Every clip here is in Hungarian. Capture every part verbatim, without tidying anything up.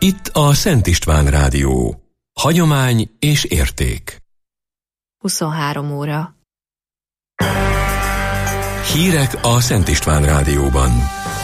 Itt a Szent István Rádió. Hagyomány és érték. huszonhárom óra. Hírek a Szent István Rádióban.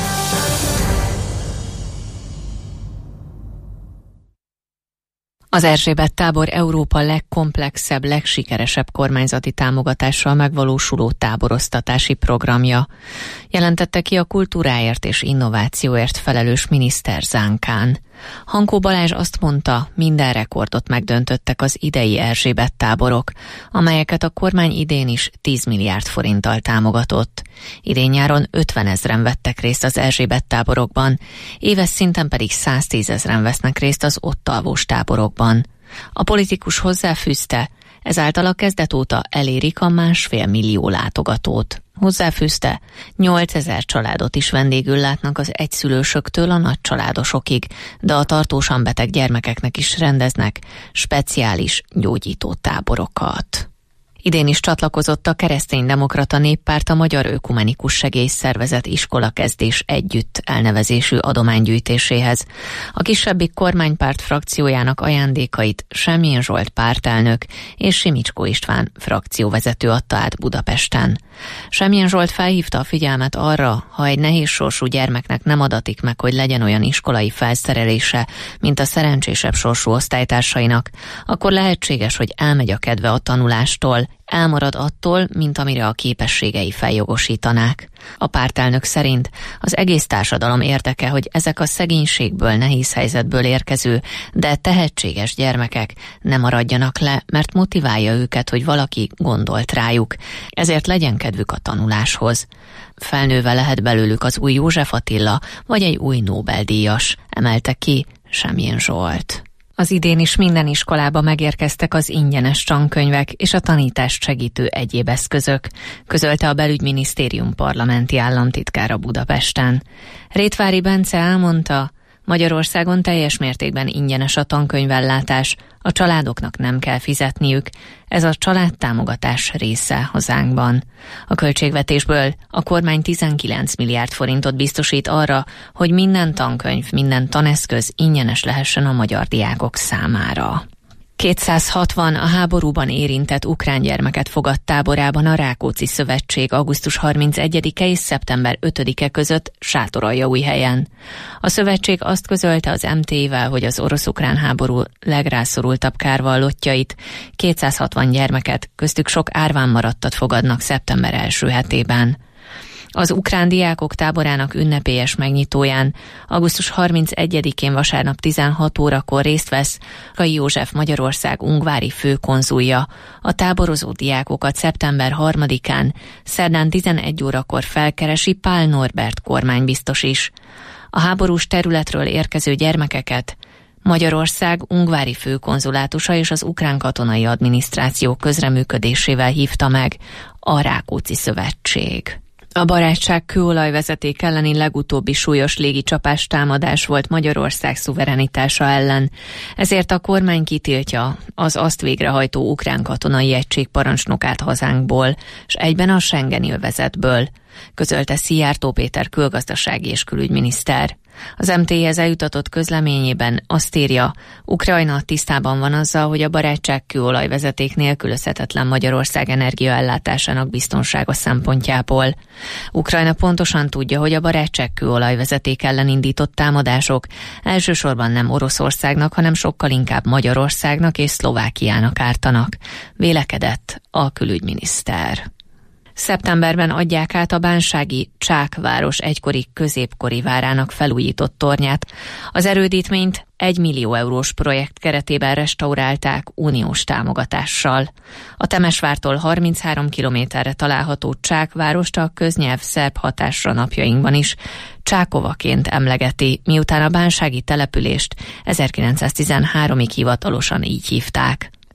Az Erzsébet-tábor Európa legkomplexebb, legsikeresebb kormányzati támogatással megvalósuló táboroztatási programja, jelentette ki a kultúráért és innovációért felelős miniszter Zánkán. Hankó Balázs azt mondta, minden rekordot megdöntöttek az idei Erzsébet-táborok, amelyeket a kormány idén is tíz milliárd forinttal támogatott. Idén nyáron ötvenezren vettek részt az Erzsébet-táborokban, éves szinten pedig száztízezren vesznek részt az ott alvós táborokban. A politikus hozzáfűzte, ezáltal a kezdet óta elérik a másfél millió látogatót. Hozzáfűzte, nyolcezer családot is vendégül látnak az egyszülősöktől a nagycsaládosokig, de a tartósan beteg gyermekeknek is rendeznek speciális gyógyító táborokat. Idén is csatlakozott a Kereszténydemokrata Néppárt a Magyar Ökumenikus Segélyszervezet Iskolakezdés Együtt elnevezésű adománygyűjtéséhez. A kisebbik kormánypárt frakciójának ajándékait Semjén Zsolt pártelnök és Simicskó István frakcióvezető adta át Budapesten. Semjén Zsolt felhívta a figyelmet arra, ha egy nehéz sorsú gyermeknek nem adatik meg, hogy legyen olyan iskolai felszerelése, mint a szerencsésebb sorsú osztálytársainak, akkor lehetséges, hogy elmegy a kedve a tanulástól, elmarad attól, mint amire a képességei feljogosítanák. A pártelnök szerint az egész társadalom érdeke, hogy ezek a szegénységből, nehéz helyzetből érkező, de tehetséges gyermekek ne maradjanak le, mert motiválja őket, hogy valaki gondolt rájuk. Ezért legyen kedvük a tanuláshoz. Felnőve lehet belőlük az új József Attila, vagy egy új Nobel-díjas, emelte ki Semjén Zsolt. Az idén is minden iskolába megérkeztek az ingyenes tankönyvek és a tanítást segítő egyéb eszközök, közölte a Belügyminisztérium parlamenti államtitkára Budapesten. Rétvári Bence elmondta, Magyarországon teljes mértékben ingyenes a tankönyvellátás, a családoknak nem kell fizetniük, ez a családtámogatás része hazánkban. A költségvetésből a kormány tizenkilenc milliárd forintot biztosít arra, hogy minden tankönyv, minden taneszköz ingyenes lehessen a magyar diákok számára. kétszázhatvan a háborúban érintett ukrán gyermeket fogadt táborában a Rákóczi Szövetség augusztus harmincegyedike és szeptember ötödike között Sátoraljaújhelyen. A szövetség azt közölte az em té i-vel, hogy az orosz-ukrán háború legrászorultabb kárvallottjait, kétszázhatvan gyermeket, köztük sok árván maradtat fogadnak szeptember első hetében. Az ukrán diákok táborának ünnepélyes megnyitóján augusztus harmincegyedikén vasárnap tizenhat órakor részt vesz Rai József Magyarország ungvári főkonzulja. A táborozó diákokat szeptember harmadikán szerdán tizenegy órakor felkeresi Pál Norbert kormánybiztos is. A háborús területről érkező gyermekeket Magyarország ungvári főkonzulátusa és az ukrán katonai adminisztráció közreműködésével hívta meg a Rákóczi Szövetség. A barátság kőolajvezeték elleni legutóbbi súlyos légicsapás támadás volt Magyarország szuverenitása ellen, ezért a kormány kitiltja az azt végrehajtó ukrán katonai egység parancsnokát hazánkból, s egyben a schengeni övezetből, közölte Szijjártó Péter külgazdasági és külügyminiszter. Az em té i-hez eljutatott közleményében azt írja, Ukrajna tisztában van azzal, hogy a barátság kőolajvezeték nélkülözhetetlen Magyarország energiaellátásának biztonsága szempontjából. Ukrajna pontosan tudja, hogy a barátság kőolajvezeték ellen indított támadások elsősorban nem Oroszországnak, hanem sokkal inkább Magyarországnak és Szlovákiának ártanak, vélekedett a külügyminiszter. Szeptemberben adják át a bánsági Csákváros egykori középkori várának felújított tornyát. Az erődítményt egy millió eurós projekt keretében restaurálták uniós támogatással. A Temesvártól harminchárom kilométerre található Csákvárost a köznyelv szerb hatásra napjainkban is Csákovaként emlegeti, miután a bánsági települést ezerkilencszáztizenháromig hivatalosan így hívták.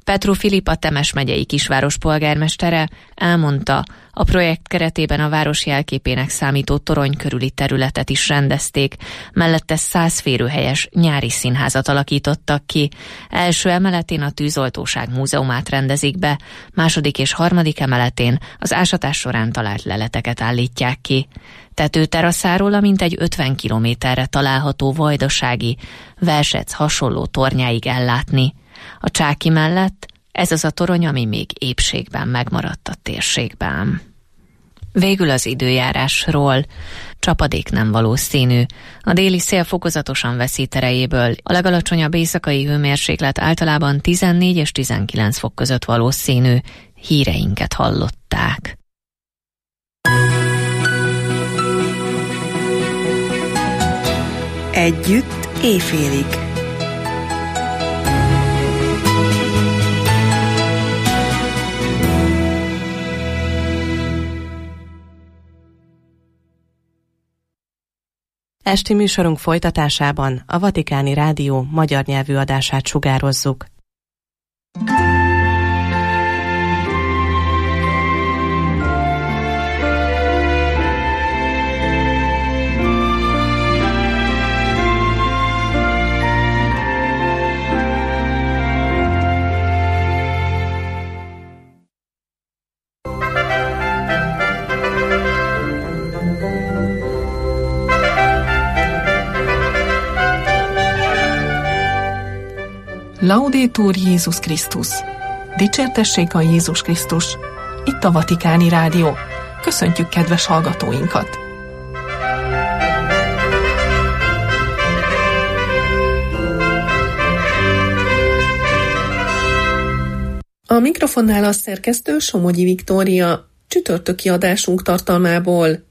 Petru Filip, a Temes megyei kisváros polgármestere elmondta, a projekt keretében a város jelképének számító torony körüli területet is rendezték, mellette száz férőhelyes nyári színházat alakítottak ki. Első emeletén a Tűzoltóság múzeumát rendezik be, második és harmadik emeletén az ásatás során talált leleteket állítják ki. Tetőteraszáról a mintegy ötven kilométerre található vajdasági Velsec hasonló tornyáig ellátni. A Csáky mellett ez az a torony, ami még épségben megmaradt a térségben. Végül az időjárásról. Csapadék nem valószínű. A déli szél fokozatosan veszít erejéből. A legalacsonyabb éjszakai hőmérséklet általában tizennégy és tizenkilenc fok között valószínű. Híreinket hallották. Együtt éjfélig. Esti műsorunk folytatásában a Vatikáni Rádió magyar nyelvű adását sugározzuk. Laudetur Jézus Krisztus! Dicsértessék a Jézus Krisztus! Itt a Vatikáni Rádió. Köszöntjük kedves hallgatóinkat! A mikrofonnál a szerkesztő Somogyi Viktória, csütörtöki adásunk tartalmából.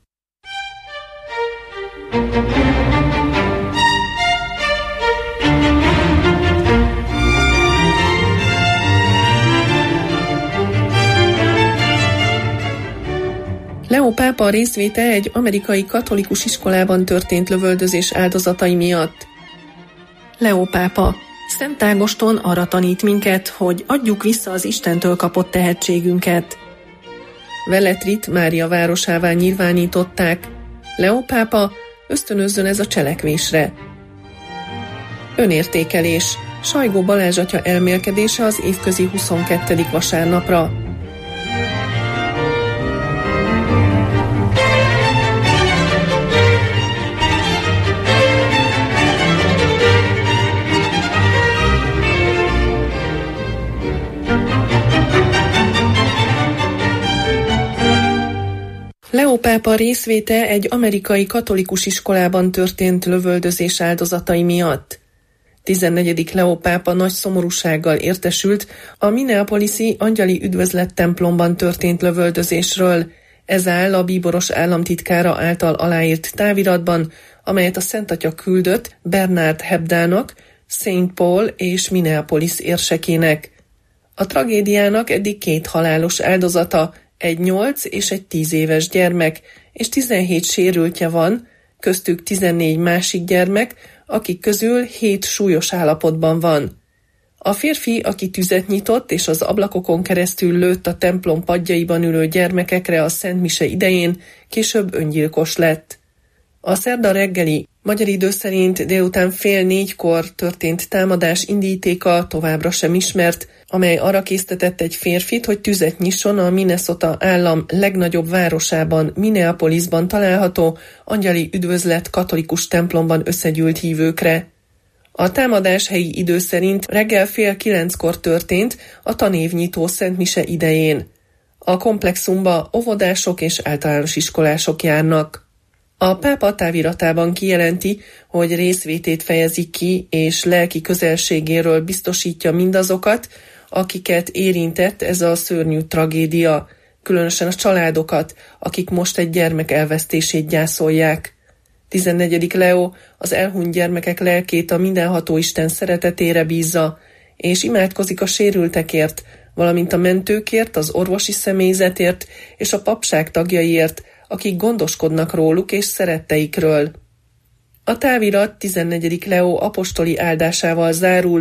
Leo pápa részvéte egy amerikai katolikus iskolában történt lövöldözés áldozatai miatt. Leo pápa: Szent Ágoston arra tanít minket, hogy adjuk vissza az Istentől kapott tehetségünket. Velletrit Mária városává nyilvánították. Leo pápa: ösztönözzön ez a cselekvésre. Önértékelés. Sajgó Balázs atya elmélkedése az évközi huszonkettedik vasárnapra. Leo pápa részvéte egy amerikai katolikus iskolában történt lövöldözés áldozatai miatt. tizennegyedik Leo pápa nagy szomorúsággal értesült a Minneapolisi Angyali Üdvözlet templomban történt lövöldözésről. Ez áll a bíboros államtitkára által aláírt táviratban, amelyet a Szent Atya küldött Bernard Hebdának, Saint Paul és Minneapolis érsekének. A tragédiának eddig két halálos áldozata, egy nyolc és egy tíz éves gyermek, és tizenhét sérültje van, köztük tizennégy másik gyermek, akik közül hét súlyos állapotban van. A férfi, aki tüzet nyitott és az ablakokon keresztül lőtt a templom padjaiban ülő gyermekekre a Szent Mise idején, később öngyilkos lett. A szerda reggeli, magyar idő szerint délután fél négykor történt támadás indítéka továbbra sem ismert, amely arra késztetett egy férfit, hogy tüzet nyisson a Minnesota állam legnagyobb városában, Minneapolisban található Angyali Üdvözlet katolikus templomban összegyűlt hívőkre. A támadás helyi idő szerint reggel fél kilenckor történt a tanévnyitó Szent Mise idején. A komplexumba óvodások és általános iskolások járnak. A pápa táviratában kijelenti, hogy részvétét fejezik ki, és lelki közelségéről biztosítja mindazokat, akiket érintett ez a szörnyű tragédia, különösen a családokat, akik most egy gyermek elvesztését gyászolják. tizennegyedik Leo az elhunyt gyermekek lelkét a mindenható Isten szeretetére bízza, és imádkozik a sérültekért, valamint a mentőkért, az orvosi személyzetért és a papság tagjaiért, akik gondoskodnak róluk és szeretteikről. A távirat tizennegyedik Leo apostoli áldásával zárul,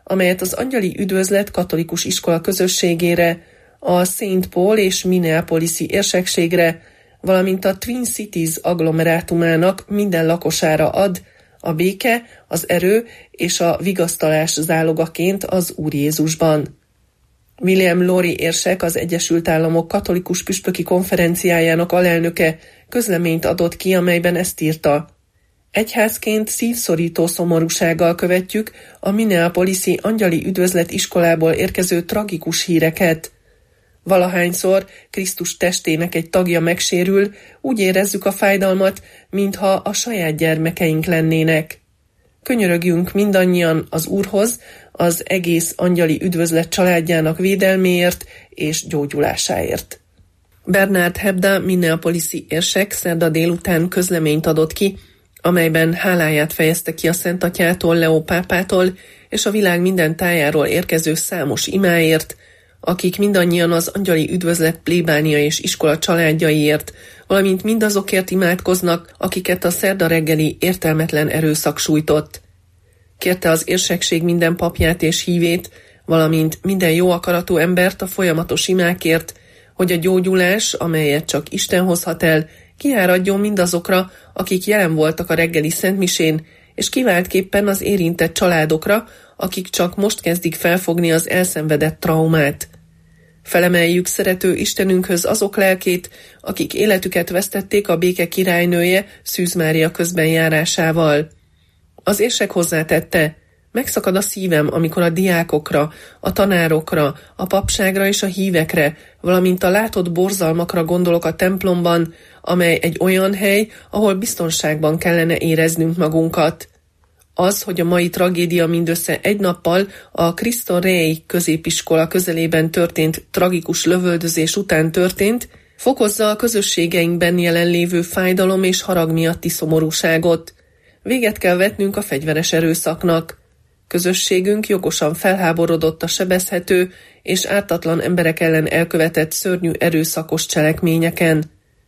amelyet az Angyali Üdvözlet katolikus iskola közösségére, a Saint Paul és Minneapolisi érsekségre, valamint a Twin Cities agglomerátumának minden lakosára ad, a béke, az erő és a vigasztalás zálogaként az Úr Jézusban. William Lori érsek, az Egyesült Államok katolikus püspöki konferenciájának alelnöke közleményt adott ki, amelyben ezt írta. Egyházként szívszorító szomorúsággal követjük a Minneapolisi Angyali Üdvözlet iskolából érkező tragikus híreket. Valahányszor Krisztus testének egy tagja megsérül, úgy érezzük a fájdalmat, mintha a saját gyermekeink lennének. Könyörögjünk mindannyian az Úrhoz, az egész Angyali Üdvözlet családjának védelméért és gyógyulásáért. Bernard Hebda Minneapolisi érsek szerda délután közleményt adott ki, amelyben háláját fejezte ki a Szent Atyától, Leó pápától és a világ minden tájáról érkező számos imáért, akik mindannyian az Angyali Üdvözlet plébánia és iskola családjaiért, valamint mindazokért imádkoznak, akiket a szerda reggeli értelmetlen erőszak sújtott. Kérte az érsekség minden papját és hívét, valamint minden jó akaratú embert a folyamatos imákért, hogy a gyógyulás, amelyet csak Isten hozhat el, kiáradjon mindazokra, akik jelen voltak a reggeli szentmisén, és kiváltképpen az érintett családokra, akik csak most kezdik felfogni az elszenvedett traumát. Felemeljük szerető Istenünkhöz azok lelkét, akik életüket vesztették a béke királynője Szűz Mária közbenjárásával. Az érsek hozzátette, megszakad a szívem, amikor a diákokra, a tanárokra, a papságra és a hívekre, valamint a látott borzalmakra gondolok a templomban, amely egy olyan hely, ahol biztonságban kellene éreznünk magunkat. Az, hogy a mai tragédia mindössze egy nappal a Cristo Rey középiskola közelében történt tragikus lövöldözés után történt, fokozza a közösségeinkben jelenlévő fájdalom és harag miatti szomorúságot. Véget kell vetnünk a fegyveres erőszaknak. Közösségünk jogosan felháborodott a sebezhető és ártatlan emberek ellen elkövetett szörnyű erőszakos cselekményeken.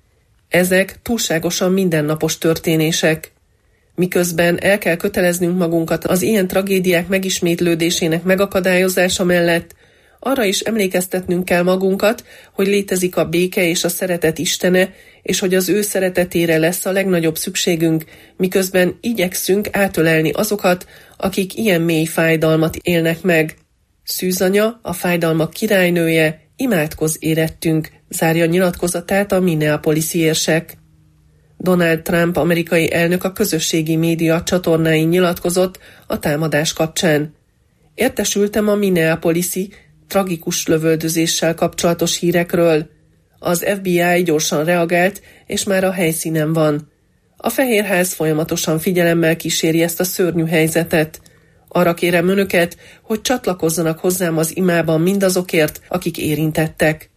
Ezek túlságosan mindennapos történések. Miközben el kell köteleznünk magunkat az ilyen tragédiák megismétlődésének megakadályozása mellett, arra is emlékeztetnünk kell magunkat, hogy létezik a béke és a szeretet Istene, és hogy az ő szeretetére lesz a legnagyobb szükségünk, miközben igyekszünk átölelni azokat, akik ilyen mély fájdalmat élnek meg. Szűz anya, a fájdalmak királynője, imádkozz érettünk, zárja nyilatkozatát a Minneapolisi érsek. Donald Trump amerikai elnök a közösségi média csatornáin nyilatkozott a támadás kapcsán. Értesültem a Minneapolisi tragikus lövöldözéssel kapcsolatos hírekről. Az ef bé i gyorsan reagált, és már a helyszínen van. A Fehérház folyamatosan figyelemmel kíséri ezt a szörnyű helyzetet. Arra kérem önöket, hogy csatlakozzanak hozzám az imában mindazokért, akik érintettek.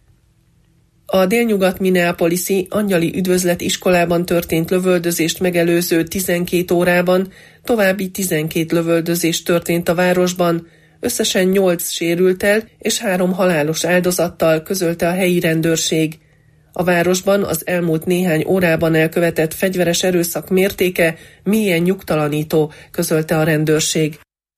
A délnyugat Minneapolisi Angyali Üdvözlet iskolában történt lövöldözést megelőző tizenkét órában további tizenkét lövöldözés történt a városban, összesen nyolc sérülttel és három halálos áldozattal, közölte a helyi rendőrség. A városban az elmúlt néhány órában elkövetett fegyveres erőszak mértéke mélyen nyugtalanító, közölte a rendőrség.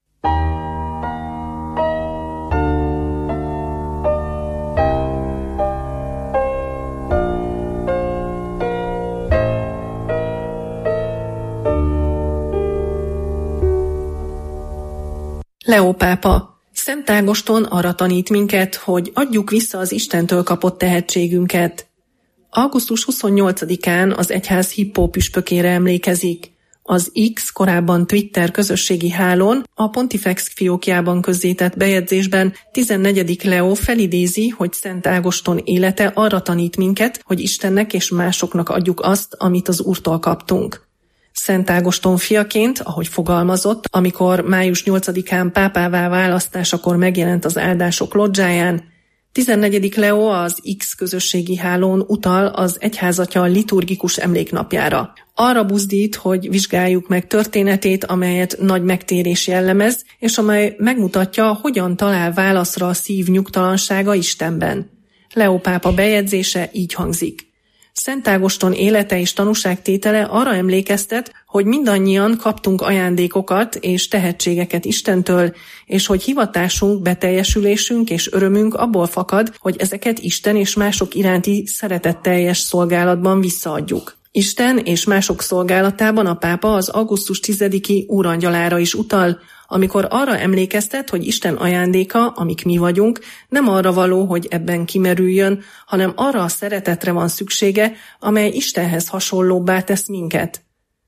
Leó pápa. Szent Ágoston arra tanít minket, hogy adjuk vissza az Istentől kapott tehetségünket. augusztus huszonnyolcadikán az egyház hippó püspökére emlékezik. Az X, korábban Twitter közösségi hálón a Pontifex fiókjában közzétett bejegyzésben tizennegyedik Leó felidézi, hogy Szent Ágoston élete arra tanít minket, hogy Istennek és másoknak adjuk azt, amit az Úrtól kaptunk. Szent Ágoston fiaként, ahogy fogalmazott, amikor május nyolcadikán pápává választásakor megjelent az áldások lodzsáján, tizennegyedik Leó az X közösségi hálón utal az egyházatya liturgikus emléknapjára. Arra buzdít, hogy vizsgáljuk meg történetét, amelyet nagy megtérés jellemez, és amely megmutatja, hogyan talál válaszra a szív nyugtalansága Istenben. Leó pápa bejegyzése így hangzik. Szent Ágoston élete és tanúságtétele arra emlékeztet, hogy mindannyian kaptunk ajándékokat és tehetségeket Istentől, és hogy hivatásunk, beteljesülésünk és örömünk abból fakad, hogy ezeket Isten és mások iránti szeretetteljes szolgálatban visszaadjuk. Isten és mások szolgálatában a pápa az augusztus tizediki úrangyalára is utal, amikor arra emlékeztet, hogy Isten ajándéka, amik mi vagyunk, nem arra való, hogy ebben kimerüljön, hanem arra a szeretetre van szüksége, amely Istenhez hasonlóbbá tesz minket.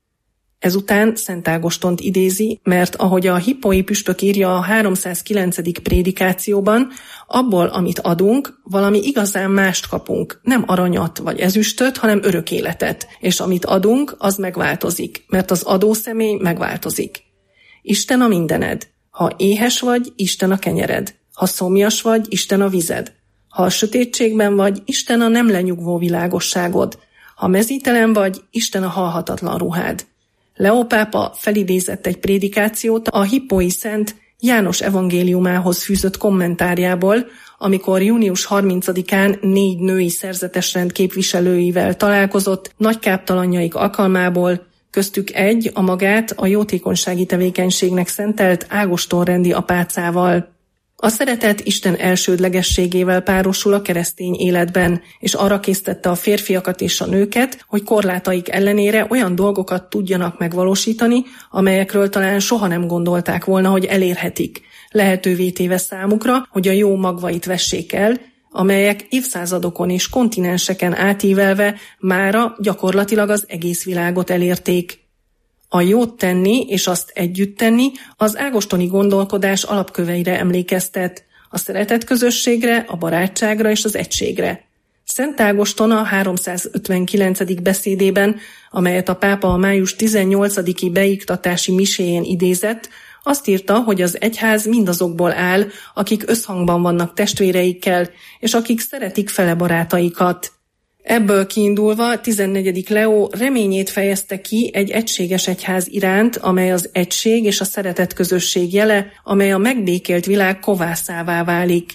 Ezután Szent Ágostont idézi, mert ahogy a hippói püspök írja a háromszázkilencedik prédikációban, abból, amit adunk, valami igazán mást kapunk, nem aranyat vagy ezüstöt, hanem örök életet, és amit adunk, az megváltozik, mert az adó személy megváltozik. Isten a mindened. Ha éhes vagy, Isten a kenyered. Ha szomjas vagy, Isten a vized. Ha a sötétségben vagy, Isten a nem lenyugvó világosságod. Ha mezítelen vagy, Isten a halhatatlan ruhád. Leó pápa felidézett egy prédikációt a hippói szent János evangéliumához fűzött kommentárjából, amikor június harmincadikán négy női szerzetesrend képviselőivel találkozott nagy káptalanjaik alkalmából, köztük egy a magát a jótékonysági tevékenységnek szentelt Ágoston-rendi apácával. A szeretet Isten elsődlegességével párosul a keresztény életben, és arra késztette a férfiakat és a nőket, hogy korlátaik ellenére olyan dolgokat tudjanak megvalósítani, amelyekről talán soha nem gondolták volna, hogy elérhetik, lehetővé téve számukra, hogy a jó magvait vessék el, amelyek évszázadokon és kontinenseken átívelve mára gyakorlatilag az egész világot elérték. A jót tenni és azt együtt tenni az ágostoni gondolkodás alapköveire emlékeztet, a szeretetközösségre, a barátságra és az egységre. Szent Ágoston a háromszázötvenkilencedik beszédében, amelyet a pápa a május tizennyolcadiki beiktatási miséjén idézett, azt írta, hogy az egyház mindazokból áll, akik összhangban vannak testvéreikkel, és akik szeretik fele barátaikat. Ebből kiindulva tizennegyedik Leó reményét fejezte ki egy egységes egyház iránt, amely az egység és a szeretet közösség jele, amely a megbékélt világ kovászává válik.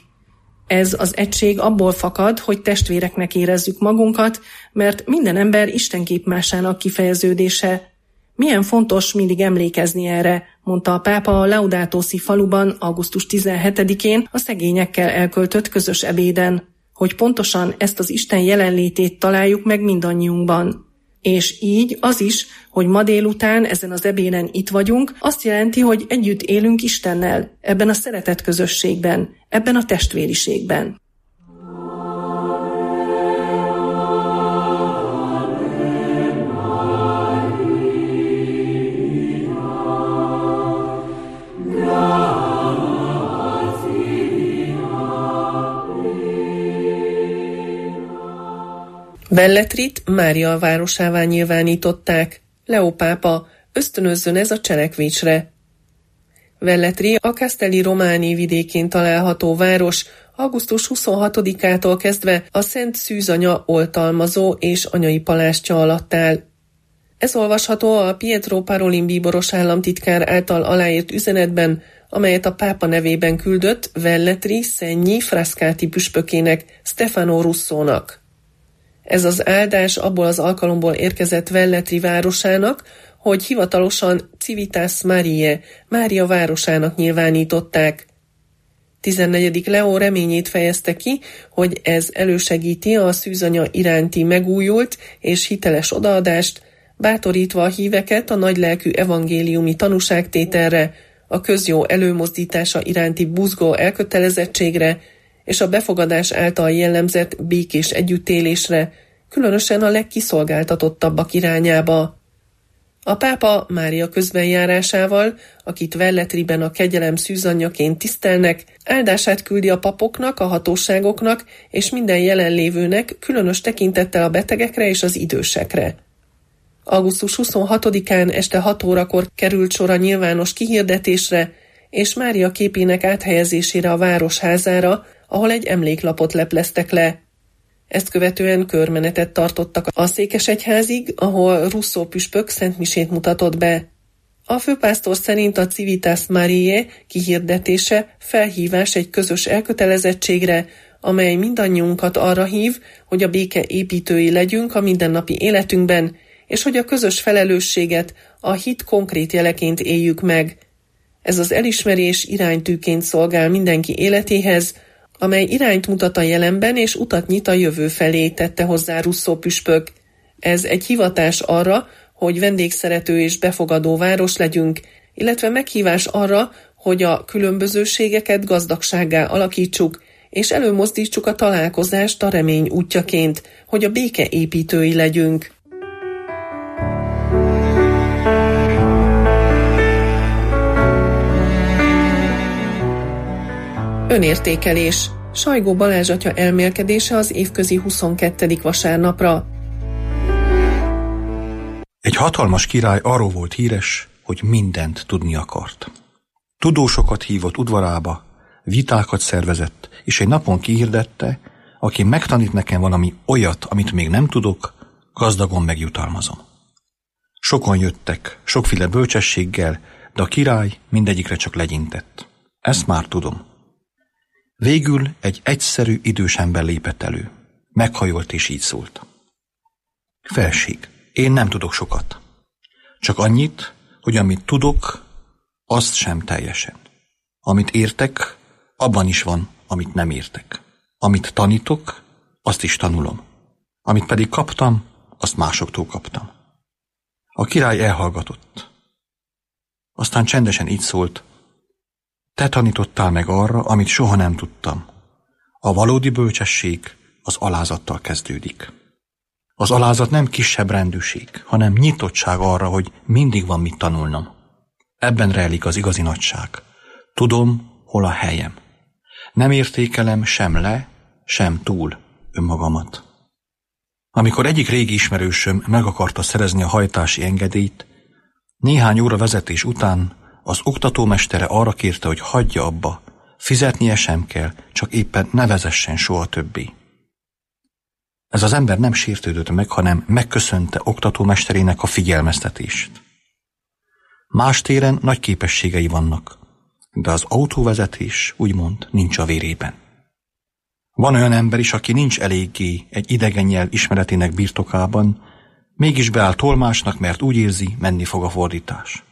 Ez az egység abból fakad, hogy testvéreknek érezzük magunkat, mert minden ember Isten képmásának kifejeződése. Milyen fontos mindig emlékezni erre, mondta a pápa a Laudato Si faluban augusztus tizenhetedikén a szegényekkel elköltött közös ebéden, hogy pontosan ezt az Isten jelenlétét találjuk meg mindannyiunkban. És így az is, hogy ma délután ezen az ebéden itt vagyunk, azt jelenti, hogy együtt élünk Istennel, ebben a szeretet közösségben, ebben a testvériségben. Velletrit Mária városává nyilvánították. Leó pápa, ösztönözzön ez a cselekvésre. Velletri a Castelli Romani vidékén található város, augusztus huszonhatodikától kezdve a Szent Szűzanya oltalmazó és anyai palástja alatt áll. Ez olvasható a Pietro Parolin bíboros államtitkár által aláírt üzenetben, amelyet a pápa nevében küldött Velletri Szennyi Frascati püspökének, Stefano Russónak. Ez az áldás abból az alkalomból érkezett Velletri városának, hogy hivatalosan Civitas Mariae, Mária városának nyilvánították. tizennegyedik Leó reményét fejezte ki, hogy ez elősegíti a szűzanya iránti megújult és hiteles odaadást, bátorítva a híveket a nagylelkű evangéliumi tanúságtételre, a közjó előmozdítása iránti buzgó elkötelezettségre és a befogadás által jellemzett békés együttélésre, különösen a legkiszolgáltatottabbak irányába. A pápa Mária közbenjárásával, akit Velletriben a kegyelem szűzanyjaként tisztelnek, áldását küldi a papoknak, a hatóságoknak és minden jelenlévőnek, különös tekintettel a betegekre és az idősekre. augusztus huszonhatodikán este hat órakor került sor a nyilvános kihirdetésre, és Mária képének áthelyezésére a városházára, ahol egy emléklapot lepleztek le. Ezt követően körmenetet tartottak a székesegyházig, ahol Russo püspök szentmisét mutatott be. A főpásztor szerint a Civitas Mariae kihirdetése felhívás egy közös elkötelezettségre, amely mindannyiunkat arra hív, hogy a béke építői legyünk a mindennapi életünkben, és hogy a közös felelősséget, a hit konkrét jeleként éljük meg. Ez az elismerés iránytűként szolgál mindenki életéhez, amely irányt mutat a jelenben és utat nyit a jövő felé, tette hozzá Russo püspök. Ez egy hivatás arra, hogy vendégszerető és befogadó város legyünk, illetve meghívás arra, hogy a különbözőségeket gazdagsággá alakítsuk, és előmozdítsuk a találkozást a remény útjaként, hogy a béke építői legyünk. Önértékelés. Sajgó Balázs atya elmélkedése az évközi huszonkettedik vasárnapra. Egy hatalmas király arról volt híres, hogy mindent tudni akart. Tudósokat hívott udvarába, vitákat szervezett, és egy napon kihirdette, aki megtanít nekem valami olyat, amit még nem tudok, gazdagon megjutalmazom. Sokan jöttek, sokféle bölcsességgel, de a király mindegyikre csak legyintett. Ezt már tudom. Végül egy egyszerű idős ember lépett elő. Meghajolt és így szólt. Felség, én nem tudok sokat. Csak annyit, hogy amit tudok, azt sem teljesen. Amit értek, abban is van, amit nem értek. Amit tanítok, azt is tanulom. Amit pedig kaptam, azt másoktól kaptam. A király elhallgatott. Aztán csendesen így szólt, te tanítottál meg arra, amit soha nem tudtam. A valódi bölcsesség az alázattal kezdődik. Az alázat nem kisebb rendűség, hanem nyitottság arra, hogy mindig van mit tanulnom. Ebben rejlik az igazi nagyság. Tudom, hol a helyem. Nem értékelem sem le, sem túl önmagamat. Amikor egyik régi ismerősöm meg akarta szerezni a hajtási engedélyt, néhány óra vezetés után az oktatómestere arra kérte, hogy hagyja abba, fizetnie sem kell, csak éppen ne vezessen soha többé. Ez az ember nem sértődött meg, hanem megköszönte oktatómesterének a figyelmeztetést. Más téren nagy képességei vannak, de az autóvezetés úgymond nincs a vérében. Van olyan ember is, aki nincs eléggé egy idegen nyelv ismeretének birtokában, mégis beáll tolmásnak, mert úgy érzi, menni fog a fordítás.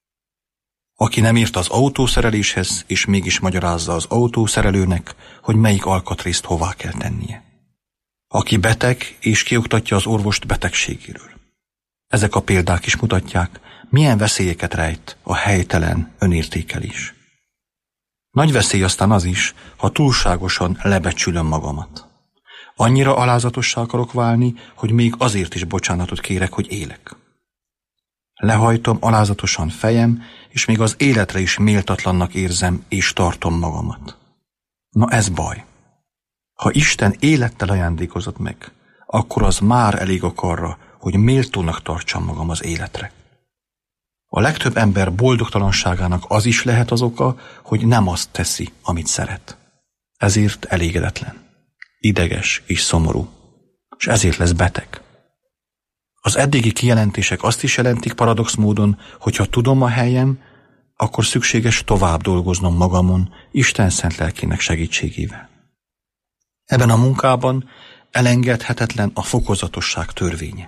Aki nem ért az autószereléshez, és mégis magyarázza az autószerelőnek, hogy melyik alkatrészt hová kell tennie. Aki beteg, és kioktatja az orvost betegségéről. Ezek a példák is mutatják, milyen veszélyeket rejt a helytelen önértékelés. Nagy veszély aztán az is, ha túlságosan lebecsülöm magamat. Annyira alázatossá akarok válni, hogy még azért is bocsánatot kérek, hogy élek. Lehajtom alázatosan fejem, és még az életre is méltatlannak érzem, és tartom magamat. Na ez baj. Ha Isten élettel ajándékozott meg, akkor az már elég ok arra, hogy méltónak tartsam magam az életre. A legtöbb ember boldogtalanságának az is lehet az oka, hogy nem azt teszi, amit szeret. Ezért elégedetlen, ideges és szomorú, és ezért lesz beteg. Az eddigi kijelentések azt is jelentik paradox módon, hogy ha tudom a helyem, akkor szükséges tovább dolgoznom magamon, Isten szent lelkének segítségével. Ebben a munkában elengedhetetlen a fokozatosság törvénye.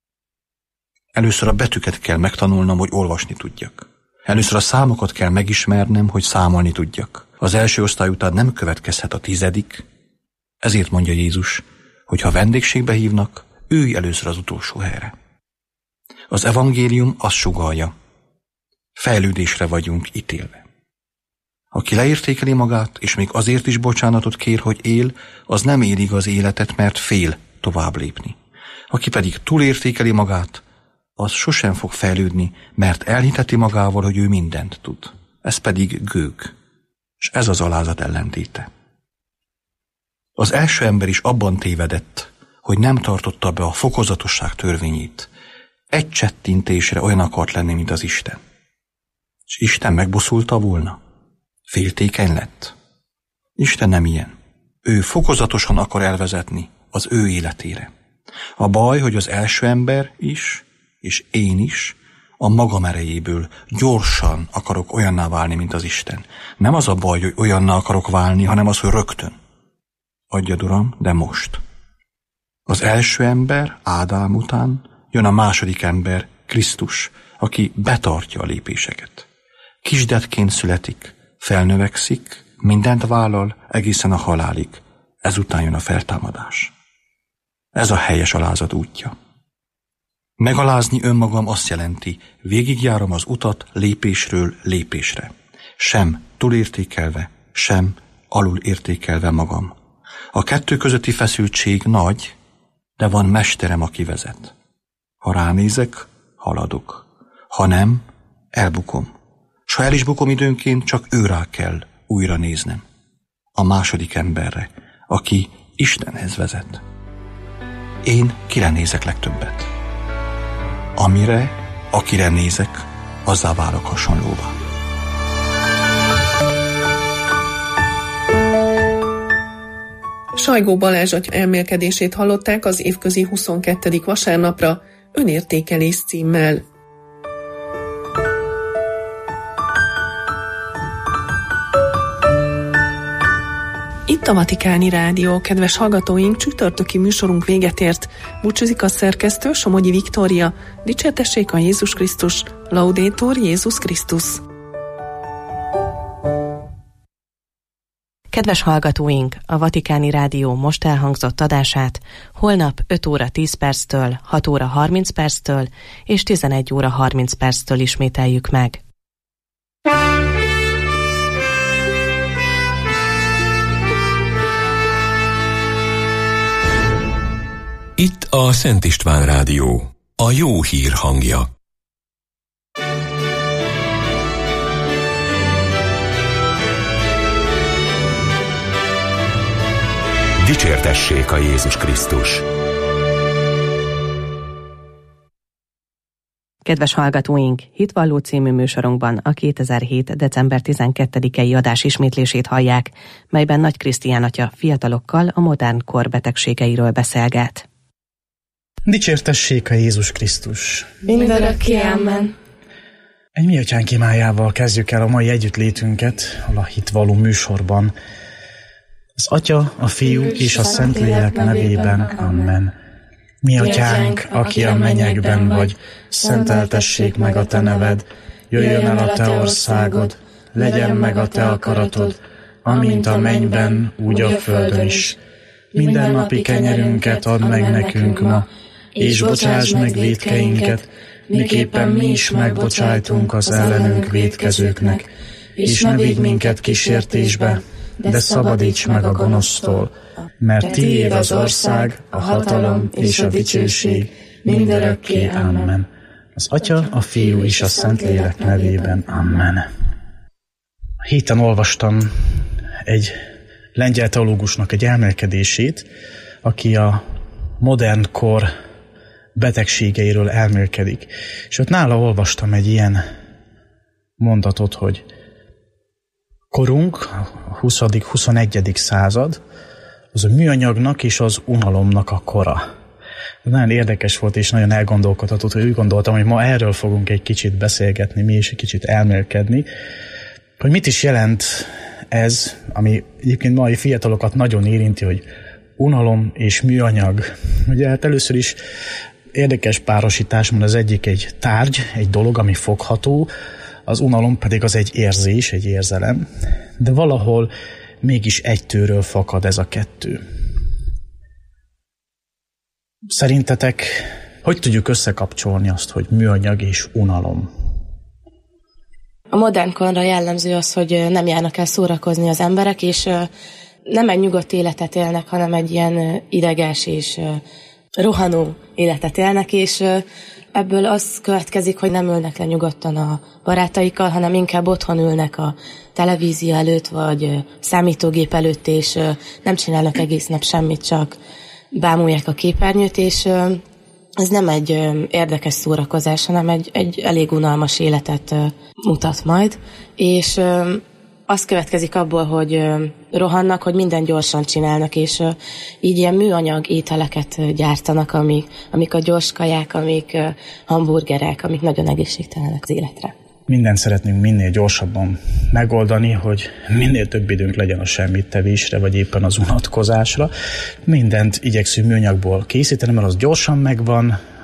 Először a betűket kell megtanulnom, hogy olvasni tudjak. Először a számokat kell megismernem, hogy számolni tudjak. Az első osztály után nem következhet a tizedik, ezért mondja Jézus, hogy ha vendégségbe hívnak, ülj először az utolsó helyre. Az evangélium azt sugallja. Fejlődésre vagyunk ítélve. Aki leértékeli magát, és még azért is bocsánatot kér, hogy él, az nem éli az életet, mert fél tovább lépni. Aki pedig túlértékeli magát, az sosem fog fejlődni, mert elhiteti magával, hogy ő mindent tud. Ez pedig gőg, és ez az alázat ellentéte. Az első ember is abban tévedett, hogy nem tartotta be a fokozatosság törvényét. Egy csettintésre olyan akart lenni, mint az Isten. És Isten megbosszulta volna? Féltékeny lett? Isten nem ilyen. Ő fokozatosan akar elvezetni az ő életére. A baj, hogy az első ember is, és én is a magam erejéből gyorsan akarok olyanná válni, mint az Isten. Nem az a baj, hogy olyanná akarok válni, hanem az, hogy rögtön. Adjad, Uram, de most. Az első ember, Ádám után, jön a második ember, Krisztus, aki betartja a lépéseket. Kisdetként születik, felnövekszik, mindent vállal egészen a halálig, ezután jön a feltámadás. Ez a helyes alázat útja. Megalázni önmagam azt jelenti, végigjárom az utat lépésről lépésre, sem túlértékelve, sem alulértékelve magam. A kettő közötti feszültség nagy, de van mesterem, aki vezet. Ha ránézek, haladok. Ha nem, elbukom. S ha el is bukom időnként, csak őrá kell újra néznem. A második emberre, aki Istenhez vezet. Én kire nézek legtöbbet? Amire, akire nézek, azzá válok hasonlóvá. Sajgó Balázs atya elmélkedését hallották az évközi huszonkettedik vasárnapra önértékelés címmel. Itt a Vatikáni Rádió, kedves hallgatóink, csütörtöki műsorunk véget ért. Búcsúzik a szerkesztő, Somogyi Viktória. Dicsértessék a Jézus Krisztus, Laudetur Jézus Krisztus. Kedves hallgatóink, a Vatikáni Rádió most elhangzott adását holnap öt óra tíz perctől, hat óra harminc perctől és tizenegy óra harminc perctől ismételjük meg. Itt a Szent István Rádió, a jó hír hangja. Dicsértessék a Jézus Krisztus! Kedves hallgatóink, Hitvalló című műsorunkban a kétezer-hét. december tizenkettedikei adás ismétlését hallják, melyben Nagy Krisztián atya fiatalokkal a modern kor betegségeiről beszélget. Dicsértessék a Jézus Krisztus! Mindörökké, amen! Egy mi atyánk imájával kezdjük el a mai együttlétünket a Hitvalló műsorban. Az Atya, a Fiú és a Szentlélek nevében, amen. Mi atyánk, aki a mennyekben vagy, szenteltessék meg a te neved, jöjjön el a te országod, legyen meg a te akaratod, amint a mennyben, úgy a földön is. Minden napi kenyerünket add meg nekünk ma, és bocsásd meg vétkeinket, miképpen mi is megbocsájtunk az ellenünk vétkezőknek, és ne vigy minket kísértésbe, de szabadíts meg a gonosztól, mert tiéd az ország, a hatalom és a dicsőség mindörökké, amen. Az Atya, a Fiú és a Szentlélek nevében, amen. A héten olvastam egy lengyel teológusnak egy elmélkedését, aki a modern kor betegségeiről elmélkedik. És ott nála olvastam egy ilyen mondatot, hogy korunk, a huszadik-huszonegyedik század, az a műanyagnak és az unalomnak a kora. Ez nagyon érdekes volt, és nagyon elgondolkodhatott, hogy úgy gondoltam, hogy ma erről fogunk egy kicsit beszélgetni, mi is egy kicsit elmélkedni, hogy mit is jelent ez, ami egyébként mai fiatalokat nagyon érinti, hogy unalom és műanyag. Ugye hát először is érdekes párosítás, mert az egyik egy tárgy, egy dolog, ami fogható, az unalom pedig az egy érzés, egy érzelem, de valahol mégis egy tőről fakad ez a kettő. Szerintetek hogy tudjuk összekapcsolni azt, hogy műanyag és unalom? A modern korra jellemző az, hogy nem járnak el szórakozni az emberek, és nem egy nyugodt életet élnek, hanem egy ilyen ideges és rohanó életet élnek, és ebből az következik, hogy nem ülnek le nyugodtan a barátaikkal, hanem inkább otthon ülnek a televízió előtt, vagy számítógép előtt, és nem csinálnak egész nap semmit, csak bámulják a képernyőt, és ez nem egy érdekes szórakozás, hanem egy, egy elég unalmas életet mutat majd, és az következik abból, hogy rohannak, hogy mindent gyorsan csinálnak, és így ilyen műanyag ételeket gyártanak, amik, amik a gyors kaják, amik hamburgerek, amik nagyon egészségtelenek az életre. Mindent szeretnénk minél gyorsabban megoldani, hogy minél több időnk legyen a semmittevésre, vagy éppen az unatkozásra. Mindent igyekszünk műanyagból készíteni, mert az gyorsan megvan,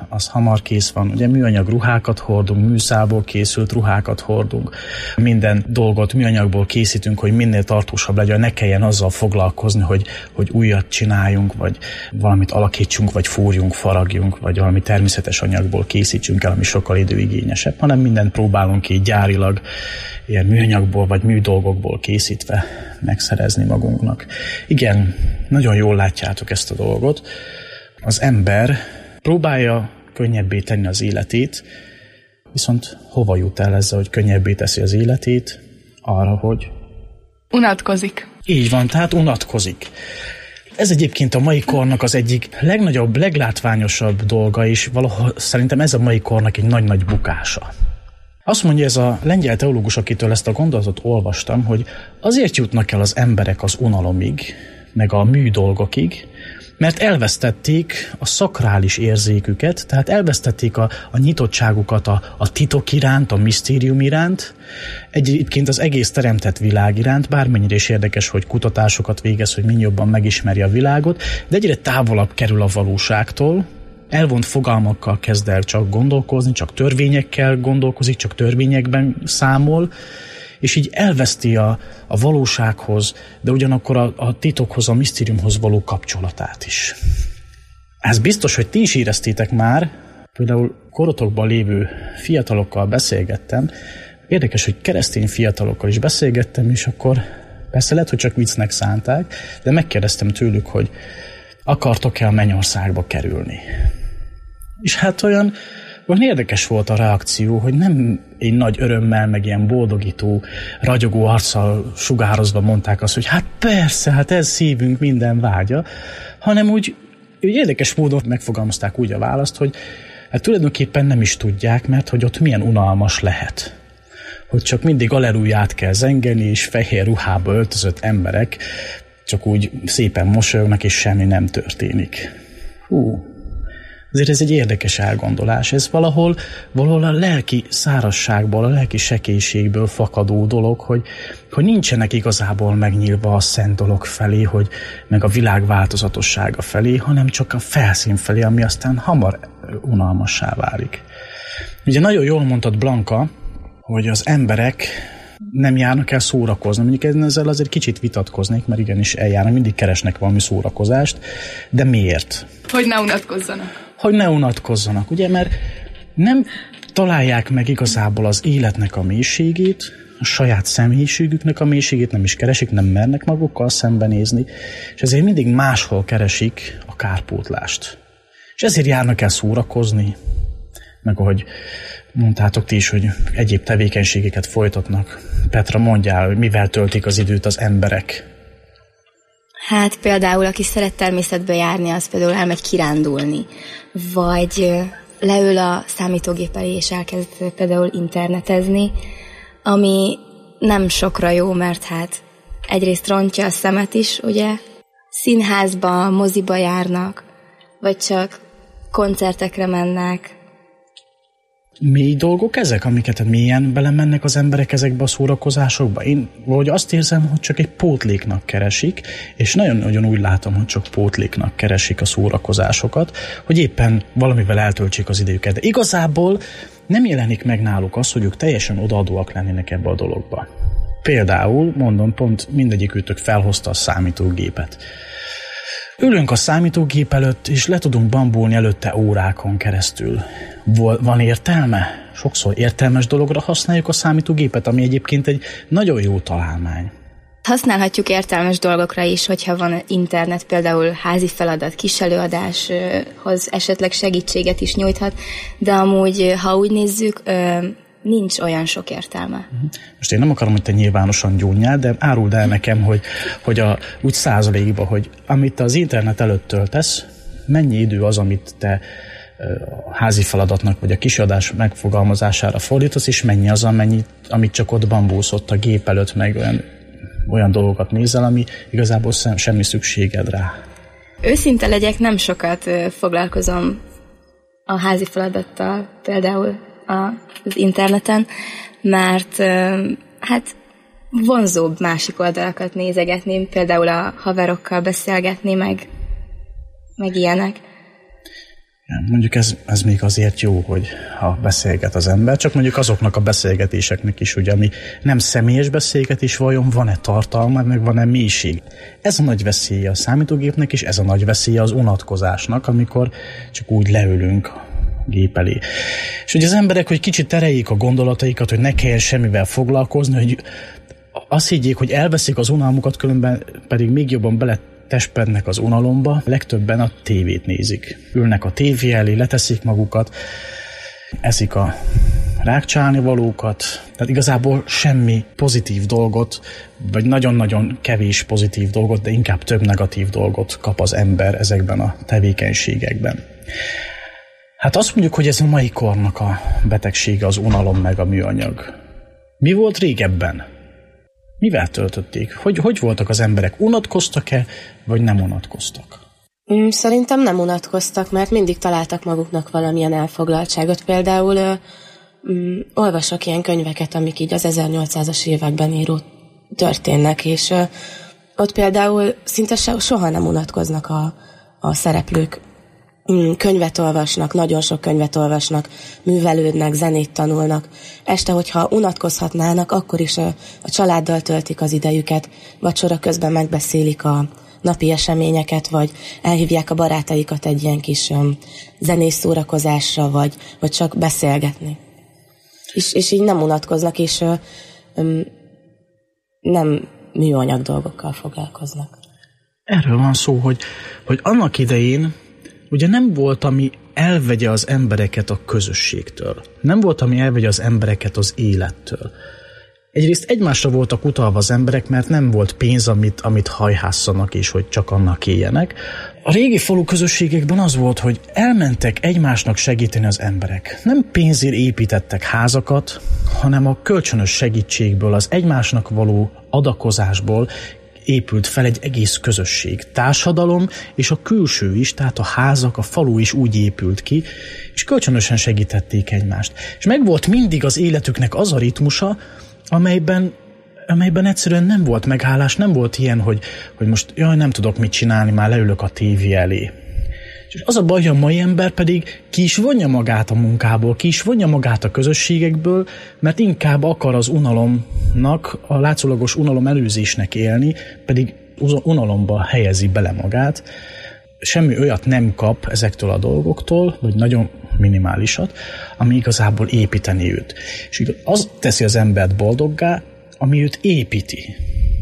az hamar kész van. Ugye műanyag ruhákat hordunk, műszálból készült ruhákat hordunk. Minden dolgot műanyagból készítünk, hogy minél tartósabb legyen, ne kelljen azzal foglalkozni, hogy, hogy újat csináljunk, vagy valamit alakítsunk, vagy fúrjunk, faragjunk, vagy valami természetes anyagból készítsünk el, ami sokkal időigényesebb, hanem mindent próbálunk így gyárilag ilyen műanyagból, vagy műdolgokból készítve megszerezni magunknak. Igen, nagyon jól látjátok ezt a dolgot. Az ember próbálja könnyebbé tenni az életét, viszont hova jut el ezzel, hogy könnyebbé teszi az életét? Arra, hogy... unatkozik. Így van, tehát unatkozik. Ez egyébként a mai kornak az egyik legnagyobb, leglátványosabb dolga, és valahol szerintem ez a mai kornak egy nagy-nagy bukása. Azt mondja ez a lengyel teológus, akitől ezt a gondolatot olvastam, hogy azért jutnak el az emberek az unalomig, meg a műdolgokig, mert elvesztették a szakrális érzéküket, tehát elvesztették a, a nyitottságukat a, a titok iránt, a misztérium iránt, egyébként az egész teremtett világ iránt, bármennyire is érdekes, hogy kutatásokat végez, hogy minél jobban megismeri a világot, de egyre távolabb kerül a valóságtól, elvont fogalmakkal kezd el csak gondolkozni, csak törvényekkel gondolkozik, csak törvényekben számol, és így elveszti a, a valósághoz, de ugyanakkor a, a titokhoz, a misztériumhoz való kapcsolatát is. Ez biztos, hogy ti is éreztétek már, például korotokban lévő fiatalokkal beszélgettem, érdekes, hogy keresztény fiatalokkal is beszélgettem, és akkor persze lehet, hogy csak viccnek szánták, de megkérdeztem tőlük, hogy akartok-e a mennyországba kerülni. És hát olyan, olyan érdekes volt a reakció, hogy nem egy nagy örömmel, meg ilyen boldogító, ragyogó arccal sugározva mondták azt, hogy hát persze, hát ez szívünk minden vágya, hanem úgy, úgy érdekes módon megfogalmazták úgy a választ, hogy hát tulajdonképpen nem is tudják, mert hogy ott milyen unalmas lehet. Hogy csak mindig alleluját kell zengeni, és fehér ruhába öltözött emberek csak úgy szépen mosolyognak, és semmi nem történik. Hú, azért ez egy érdekes elgondolás. Ez valahol, valahol a lelki szárazságból, a lelki sekélységből fakadó dolog, hogy, hogy nincsenek igazából megnyílva a szent dolog felé, hogy meg a világ változatossága felé, hanem csak a felszín felé, ami aztán hamar unalmassá válik. Ugye nagyon jól mondtad, Blanka, hogy az emberek nem járnak el szórakozni. Mondjuk ezzel azért kicsit vitatkoznék, mert igenis eljárnak, mindig keresnek valami szórakozást, de miért? Hogy ne unatkozzanak. Hogy ne unatkozzanak, ugye, mert nem találják meg igazából az életnek a mélységét, a saját személyiségüknek a mélységét, nem is keresik, nem mernek magukkal szembenézni, és ezért mindig máshol keresik a kárpótlást. És ezért járnak el szórakozni, meg ahogy mondtátok ti is, hogy egyéb tevékenységeket folytatnak. Petra, mondjál, hogy mivel töltik az időt az emberek? Hát például, aki szeret természetbe járni, az például elmegy kirándulni, vagy leül a számítógép elé, és elkezd például internetezni, ami nem sokra jó, mert hát egyrészt rontja a szemet is, ugye? Színházba, moziba járnak, vagy csak koncertekre mennek. Mély dolgok ezek, amiket mélyen belemennek az emberek ezekbe a szórakozásokba? Én valahogy azt érzem, hogy csak egy pótléknak keresik, és nagyon-nagyon úgy látom, hogy csak pótléknak keresik a szórakozásokat, hogy éppen valamivel eltöltsék az időket. De igazából nem jelenik meg náluk az, hogy ők teljesen odaadóak lennének ebbe a dologba. Például, mondom, pont mindegyikőtök felhozta a számítógépet. Ülünk a számítógép előtt, és le tudunk bambulni előtte órákon keresztül. Van értelme? Sokszor értelmes dologra használjuk a számítógépet, ami egyébként egy nagyon jó találmány. Használhatjuk értelmes dolgokra is, hogyha van internet, például házi feladat, kis előadáshoz esetleg segítséget is nyújthat, de amúgy, ha úgy nézzük, nincs olyan sok értelme. Most én nem akarom, hogy te nyilvánosan gyónjál, de áruld el nekem, hogy, hogy a, úgy százalékban, hogy amit te az internet előtt töltesz, mennyi idő az, amit te a házi feladatnak, vagy a kisadás megfogalmazására fordítasz, és mennyi az, amennyit, amit csak ott bambúszott a gép előtt, meg olyan, olyan dolgokat nézel, ami igazából semmi szükséged rá. Őszinte legyek, nem sokat foglalkozom a házi feladattal, például az interneten, mert hát vonzóbb másik oldalakat nézegetni, például a haverokkal beszélgetni, meg, meg ilyenek. Mondjuk ez, ez még azért jó, hogy ha beszélget az ember, csak mondjuk azoknak a beszélgetéseknek is, ugye, ami nem személyes beszélgetés, vajon van-e tartalma, meg van-e mélység. Ez a nagy veszélye a számítógépnek, és ez a nagy veszélye az unatkozásnak, amikor csak úgy leülünk gép elé. És hogy az emberek, hogy kicsit tereljék a gondolataikat, hogy ne kelljen semmivel foglalkozni, hogy azt higgyék, hogy elveszik az unalmukat, különben pedig még jobban bele testpednek az unalomba, legtöbben a tévét nézik. Ülnek a tévé elé, leteszik magukat, eszik a rákcsálni valókat, tehát igazából semmi pozitív dolgot, vagy nagyon-nagyon kevés pozitív dolgot, de inkább több negatív dolgot kap az ember ezekben a tevékenységekben. Hát azt mondjuk, hogy ez a mai kornak a betegsége az unalom meg a műanyag. Mi volt régebben? Mivel töltötték? Hogy, hogy voltak az emberek? Unatkoztak-e, vagy nem unatkoztak? Szerintem nem unatkoztak, mert mindig találtak maguknak valamilyen elfoglaltságot. Például um, olvasok ilyen könyveket, amik így az ezernyolcszázas években író történnek, és uh, ott például szinte soha nem unatkoznak a, a szereplők. Könyvet olvasnak, nagyon sok könyvet olvasnak, művelődnek, zenét tanulnak. Este, hogyha unatkozhatnának, akkor is a, a családdal töltik az idejüket, vacsora közben megbeszélik a napi eseményeket, vagy elhívják a barátaikat egy ilyen kis um, zenés szórakozásra, vagy, vagy csak beszélgetni. És, és így nem unatkoznak, és um, nem műanyag dolgokkal foglalkoznak. Erről van szó, hogy, hogy annak idején ugye nem volt, ami elvegye az embereket a közösségtől. Nem volt, ami elvegye az embereket az élettől. Egyrészt egymásra voltak utalva az emberek, mert nem volt pénz, amit, amit hajhásszanak, és hogy csak annak éljenek. A régi falu közösségekben az volt, hogy elmentek egymásnak segíteni az emberek. Nem pénzért építettek házakat, hanem a kölcsönös segítségből, az egymásnak való adakozásból épült fel egy egész közösség. Társadalom és a külső is, tehát a házak, a falu is úgy épült ki, és kölcsönösen segítették egymást. És megvolt mindig az életüknek az a ritmusa, amelyben, amelyben egyszerűen nem volt megállás, nem volt ilyen, hogy, hogy most jaj, nem tudok mit csinálni, már leülök a tévé elé. És az a baj, hogy a mai ember pedig ki is vonja magát a munkából, ki is vonja magát a közösségekből, mert inkább akar az unalomnak, a látszólagos unalom előzésnek élni, pedig unalomba helyezi bele magát. Semmi olyat nem kap ezektől a dolgoktól, vagy nagyon minimálisat, ami igazából építeni őt. És az teszi az embert boldoggá, ami őt építi.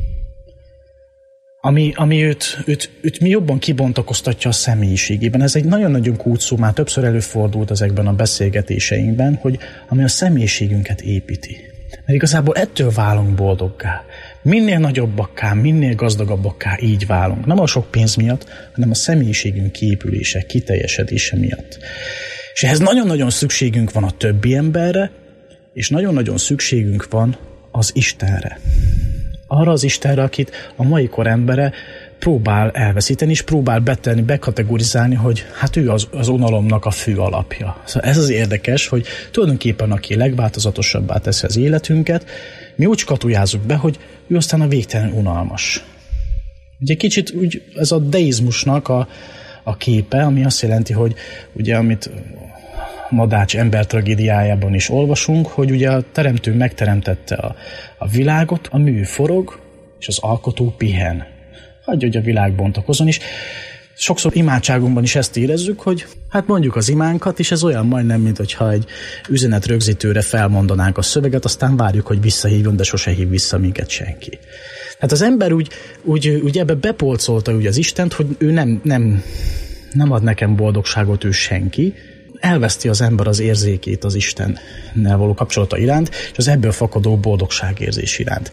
Ami, ami őt, őt, őt mi jobban kibontakoztatja a személyiségében. Ez egy nagyon-nagyon kulcsszó, már többször előfordult ezekben a beszélgetéseinkben, hogy ami a személyiségünket építi. Mert igazából ettől válunk boldoggá. Minél nagyobbakká, minél gazdagabbakká így válunk. Nem a sok pénz miatt, hanem a személyiségünk kiépülése, kiteljesedése miatt. És ehhez nagyon-nagyon szükségünk van a többi emberre, és nagyon-nagyon szükségünk van az Istenre. Arra az Istenre, akit a mai kor embere próbál elveszíteni, és próbál betenni, bekategorizálni, hogy hát ő az, az unalomnak a fő alapja. Szóval ez az érdekes, hogy tulajdonképpen aki legváltozatosabbá teszi az életünket, mi úgy skatujázzuk be, hogy ő aztán a végtelen unalmas. Ugye kicsit úgy ez a deizmusnak a, a képe, ami azt jelenti, hogy ugye amit Madács ember tragédiájában is olvasunk, hogy ugye a teremtő megteremtette a, a világot, a mű forog, és az alkotó pihen. Hagyja, hogy a világ bontakozon is. Sokszor imádságunkban is ezt érezzük, hogy hát mondjuk az imánkat, és ez olyan majdnem, mint hogyha egy üzenet rögzítőre felmondanánk a szöveget, aztán várjuk, hogy visszahívjon, de sose hív vissza minket senki. Hát az ember úgy, úgy, úgy ebbe bepolcolta úgy az Istent, hogy ő nem, nem, nem ad nekem boldogságot, ő senki. Elveszti az ember az érzékét az Istennel való kapcsolata iránt, és az ebből fakadó boldogságérzés iránt.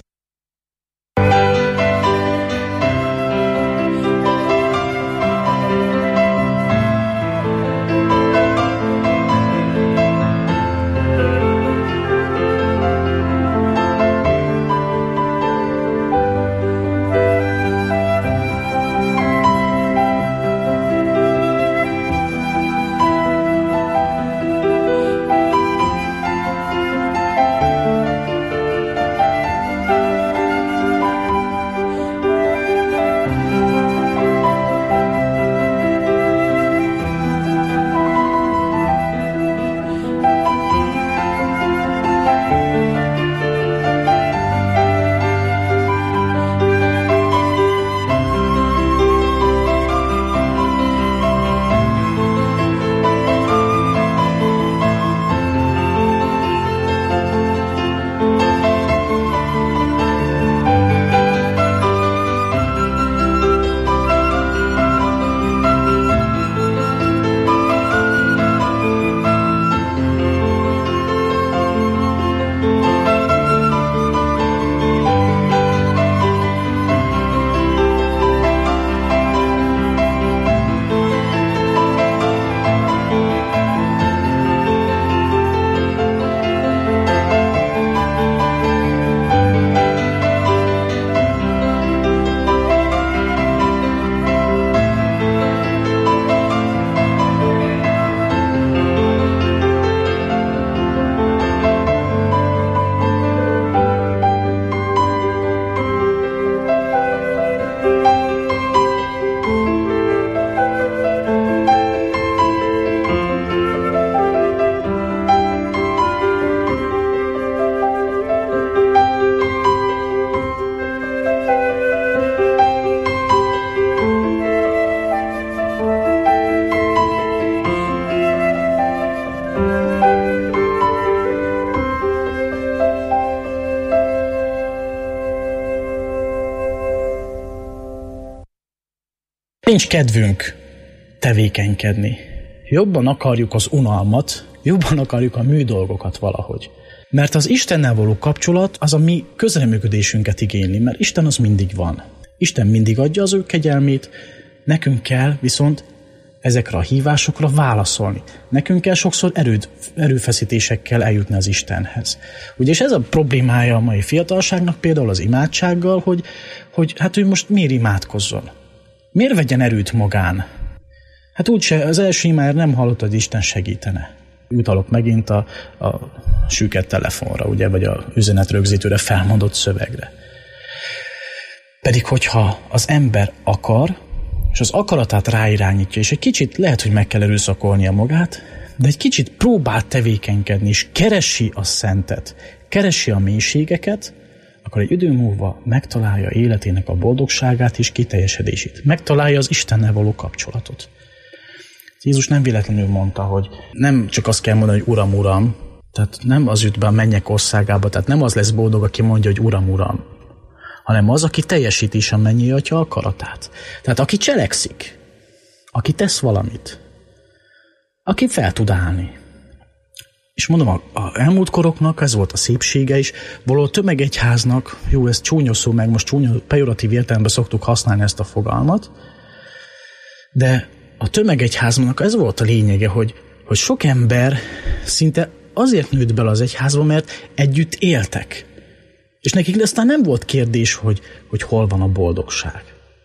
nincs kedvünk tevékenykedni. Jobban akarjuk az unalmat, jobban akarjuk a műdolgokat valahogy. Mert az Istennel való kapcsolat az a mi közreműködésünket igényli, mert Isten az mindig van. Isten mindig adja az ő kegyelmét, nekünk kell viszont ezekre a hívásokra válaszolni. Nekünk kell sokszor erőd, erőfeszítésekkel eljutni az Istenhez. Ugye, és ez a problémája a mai fiatalságnak például az imádsággal, hogy, hogy hát ő most miért imádkozzon? Miért vegyen erőt magán? Hát úgyse, az első imád nem hallott, hogy Isten segítene. Utalok megint a, a süket telefonra, ugye, vagy a üzenetrögzítőre felmondott szövegre. Pedig, hogyha az ember akar, és az akaratát ráirányítja, és egy kicsit lehet, hogy meg kell erőszakolnia magát, de egy kicsit próbál tevékenykedni, és keresi a szentet, keresi a mélységeket, akkor egy idő múlva megtalálja életének a boldogságát és kiteljesedését. Megtalálja az Istennel való kapcsolatot. Jézus nem véletlenül mondta, hogy nem csak azt kell mondani, hogy Uram, Uram, tehát nem az jut be a mennyek országába, tehát nem az lesz boldog, aki mondja, hogy Uram, Uram, hanem az, aki teljesíti is a mennyi Atya akaratát. Tehát aki cselekszik, aki tesz valamit, aki fel tud állni. És mondom, a, a elmúlt koroknak ez volt a szépsége is, valahol tömegegyháznak, jó, ez csúnya szó, meg most csúnya, pejoratív értelemben szoktuk használni ezt a fogalmat, de a tömegegyháznak ez volt a lényege, hogy, hogy sok ember szinte azért nőtt bele az egyházba, mert együtt éltek. És nekik aztán nem volt kérdés, hogy, hogy hol van a boldogság.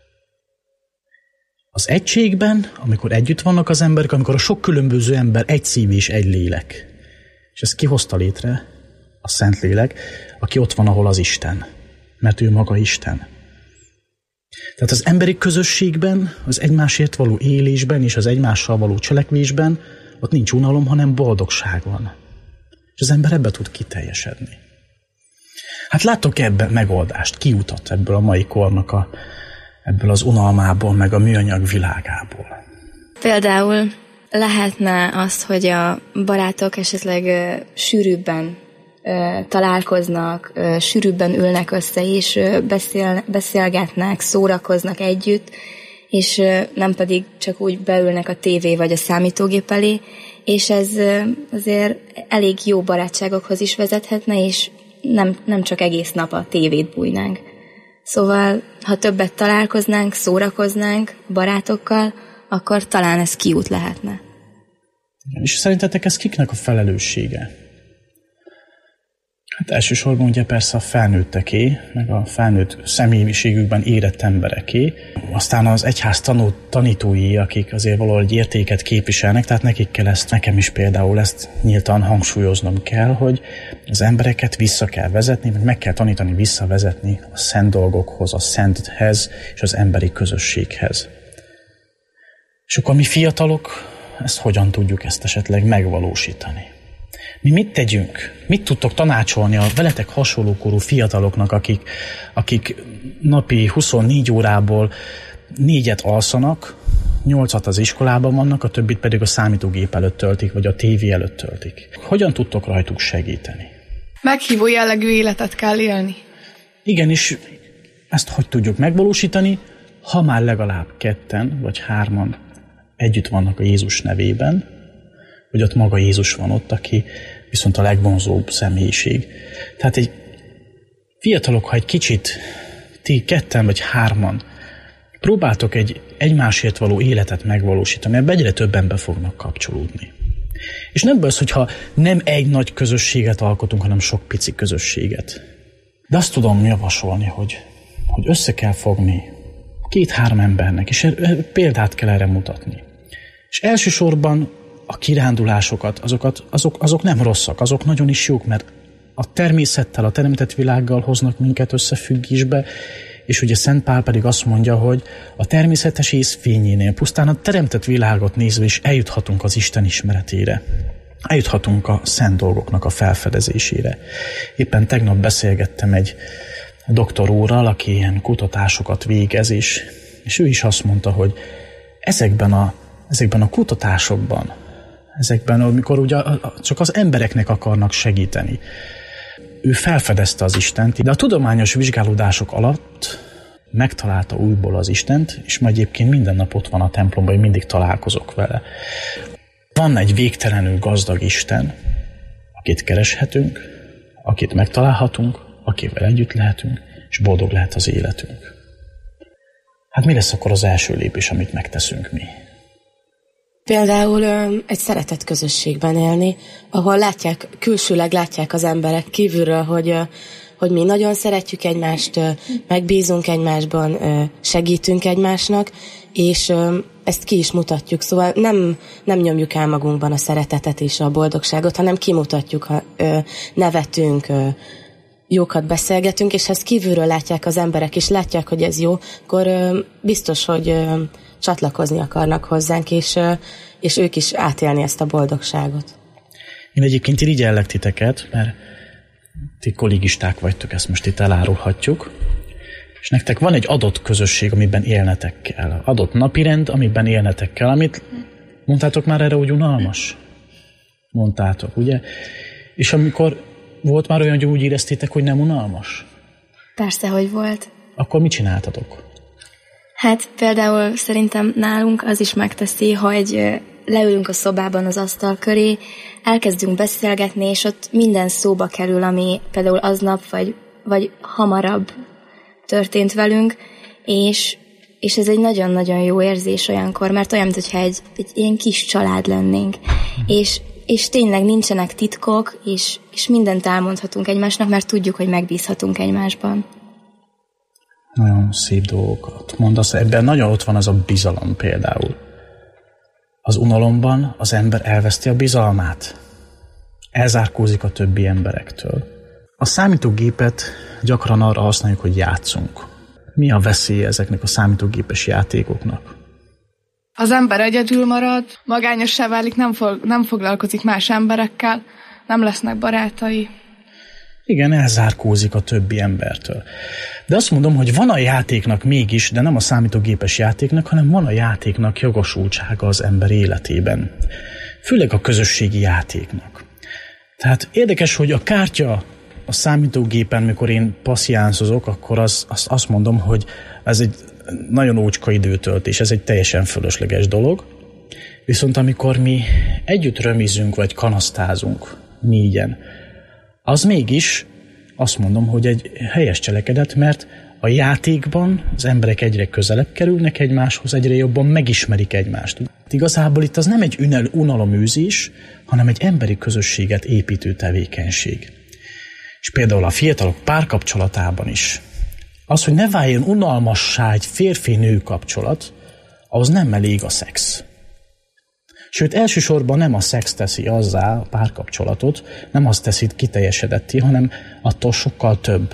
Az egységben, amikor együtt vannak az emberek, amikor a sok különböző ember egy szív és egy lélek. És ezt kihozta létre a Szentlélek, aki ott van, ahol az Isten. Mert ő maga Isten. Tehát az emberi közösségben, az egymásért való élésben és az egymással való cselekvésben ott nincs unalom, hanem boldogság van. És az ember ebbe tud kiteljesedni. Hát láttok ebben megoldást, kiutat ebből a mai kornak, a, ebből az unalmából, meg a műanyag világából. Például lehetne az, hogy a barátok esetleg ö, sűrűbben ö, találkoznak, ö, sűrűbben ülnek össze, és ö, beszél, beszélgetnek, szórakoznak együtt, és ö, nem pedig csak úgy beülnek a tévé vagy a számítógép elé, és ez ö, azért elég jó barátságokhoz is vezethetne, és nem, nem csak egész nap a tévét bújnánk. Szóval, ha többet találkoznánk, szórakoznánk barátokkal, akkor talán ez kiút lehetne. És szerintetek ez kiknek a felelőssége? Hát elsősorban ugye persze a felnőtteké, meg a felnőtt személyiségükben érett embereké, aztán az egyház tanú, tanítói, akik azért valahol egy értéket képviselnek, tehát nekik kell ezt, nekem is például ezt nyíltan hangsúlyoznom kell, hogy az embereket vissza kell vezetni, meg meg kell tanítani visszavezetni a szent dolgokhoz, a szenthez és az emberi közösséghez. És akkor mi fiatalok, ezt hogyan tudjuk ezt esetleg megvalósítani? Mi mit tegyünk? Mit tudtok tanácsolni a veletek hasonlókorú fiataloknak, akik, akik napi huszonnégy órából négyet alszanak, nyolcat az iskolában vannak, a többit pedig a számítógép előtt töltik, vagy a tévé előtt töltik? Hogyan tudtok rajtuk segíteni? Meghívó jellegű életet kell élni. Igen, és ezt hogy tudjuk megvalósítani, ha már legalább ketten vagy hárman együtt vannak a Jézus nevében, hogy ott maga Jézus van ott, aki viszont a legvonzóbb személyiség. Tehát egy fiatalok, ha egy kicsit, ti ketten vagy hárman próbáltok egy egymásért való életet megvalósítani, ebben egyre több ember fognak kapcsolódni. És nem baj, hogyha nem egy nagy közösséget alkotunk, hanem sok pici közösséget. De azt tudom javasolni, hogy, hogy össze kell fogni két-három embernek, és példát kell erre mutatni. És elsősorban a kirándulásokat, azokat, azok, azok nem rosszak, azok nagyon is jók, mert a természettel, a teremtett világgal hoznak minket összefüggésbe, és ugye Szent Pál pedig azt mondja, hogy a természetes ész fényénél pusztán a teremtett világot nézve is eljuthatunk az Isten ismeretére. Eljuthatunk a szent dolgoknak a felfedezésére. Éppen tegnap beszélgettem egy doktor úrral, aki ilyen kutatásokat végez, és, és ő is azt mondta, hogy ezekben a, ezekben a kutatásokban, ezekben, amikor ugye csak az embereknek akarnak segíteni, ő felfedezte az Istent, de a tudományos vizsgálódások alatt megtalálta újból az Istent, és ma egyébként minden nap ott van a templomban, hogy mindig találkozok vele. Van egy végtelenül gazdag Isten, akit kereshetünk, akit megtalálhatunk, akivel együtt lehetünk, és boldog lehet az életünk. Hát mi lesz akkor az első lépés, amit megteszünk mi? Például egy szeretett közösségben élni, ahol látják, külsőleg látják az emberek kívülről, hogy, hogy mi nagyon szeretjük egymást, megbízunk egymásban, segítünk egymásnak, és ezt ki is mutatjuk. Szóval nem, nem nyomjuk el magunkban a szeretetet és a boldogságot, hanem kimutatjuk, ha nevetünk, jókat beszélgetünk, és ha ezt kívülről látják az emberek, és látják, hogy ez jó, akkor biztos, hogy csatlakozni akarnak hozzánk, és, és ők is átélni ezt a boldogságot. Én egyébként irigyellek titeket, mert ti kollégisták vagytok, ezt most itt elárulhatjuk, és nektek van egy adott közösség, amiben élnetek kell. Adott napirend, amiben élnetek kell, amit mondtátok már erre, hogy unalmas? Mondtátok, ugye? És amikor volt már olyan, hogy úgy éreztétek, hogy nem unalmas? Persze, hogy volt. Akkor mit csináltatok? Hát például szerintem nálunk az is megteszi, hogy leülünk a szobában az asztal köré, elkezdünk beszélgetni, és ott minden szóba kerül, ami például aznap, vagy, vagy hamarabb történt velünk, és, és ez egy nagyon-nagyon jó érzés olyankor, mert olyan, mintha egy, egy ilyen kis család lennénk. Mm. És, és tényleg nincsenek titkok, és, és mindent elmondhatunk egymásnak, mert tudjuk, hogy megbízhatunk egymásban. Nagyon szép dolgokat mondasz. Ebben nagyon ott van az a bizalom például. Az unalomban az ember elveszti a bizalmát. Elzárkózik a többi emberektől. A számítógépet gyakran arra használjuk, hogy játszunk. Mi a veszélye ezeknek a számítógépes játékoknak? Az ember egyedül marad, magányossá válik, nem, fog, nem foglalkozik más emberekkel, nem lesznek barátai. Igen, elzárkózik a többi embertől. De azt mondom, hogy van a játéknak mégis, de nem a számítógépes játéknak, hanem van a játéknak jogosultsága az ember életében. Főleg a közösségi játéknak. Tehát érdekes, hogy a kártya a számítógépen, mikor én passziánszozok, akkor az, azt, azt mondom, hogy ez egy nagyon ócska időtöltés, ez egy teljesen fölösleges dolog. Viszont amikor mi együtt römizünk, vagy kanasztázunk négyen, az mégis azt mondom, hogy egy helyes cselekedet, mert a játékban az emberek egyre közelebb kerülnek egymáshoz, egyre jobban megismerik egymást. Igazából itt az nem egy unaloműzés, hanem egy emberi közösséget építő tevékenység. És például a fiatalok párkapcsolatában is. Az, hogy ne váljon unalmassá egy férfi-nő kapcsolat, ahhoz nem elég a szex. Sőt, elsősorban nem a szex teszi azzá a párkapcsolatot, nem azt teszi kiteljesedetté, hanem attól sokkal több.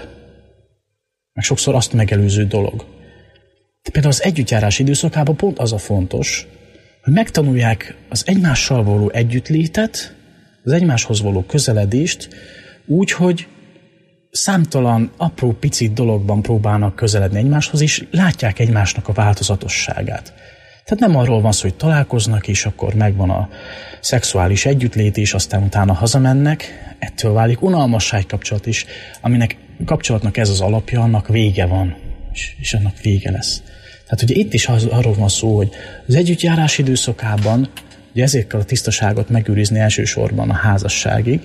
Meg sokszor azt megelőző dolog. De például az együttjárás időszakában pont az a fontos, hogy megtanulják az egymással való együttlétet, az egymáshoz való közeledést, úgy, hogy számtalan apró picit dologban próbálnak közeledni egymáshoz, és látják egymásnak a változatosságát. Tehát nem arról van szó, hogy találkoznak, és akkor megvan a szexuális együttlét, és aztán utána hazamennek. Ettől válik unalmassá egy kapcsolat is, aminek kapcsolatnak ez az alapja, annak vége van, és, és annak vége lesz. Tehát ugye itt is az, arról van szó, hogy az együttjárás időszakában, ugye ezért kell a tisztaságot megőrizni elsősorban a házasságig,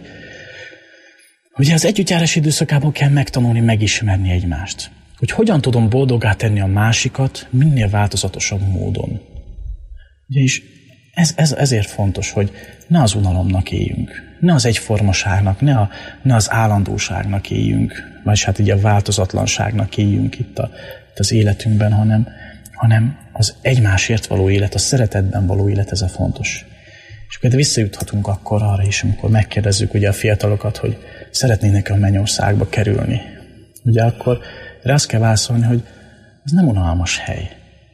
ugye az együttjárás időszakában kell megtanulni, megismerni egymást. Hogy hogyan tudom boldoggá tenni a másikat minél változatosabb módon. Ugye és ez, ez, ezért fontos, hogy ne az unalomnak éljünk, ne az egyformaságnak, ne, a, ne az állandóságnak éljünk, vagy hát így a változatlanságnak éljünk itt, a, itt az életünkben, hanem, hanem az egymásért való élet, a szeretetben való élet, ez a fontos. És például visszajuthatunk akkor arra is, amikor megkérdezzük ugye a fiatalokat, hogy szeretnének a mennyországba kerülni. Ugye akkor erre azt kell válaszolni, hogy ez nem unalmas hely.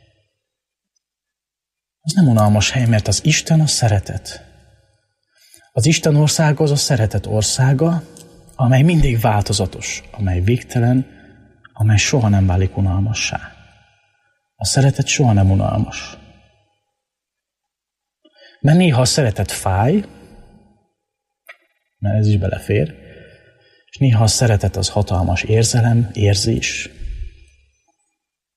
Ez nem unalmas hely, mert az Isten a szeretet. Az Isten országa az a szeretet országa, amely mindig változatos, amely végtelen, amely soha nem válik unalmassá. A szeretet soha nem unalmas. Mert néha a szeretet fáj, mert ez is belefér, és néha a szeretet az hatalmas érzelem, érzés.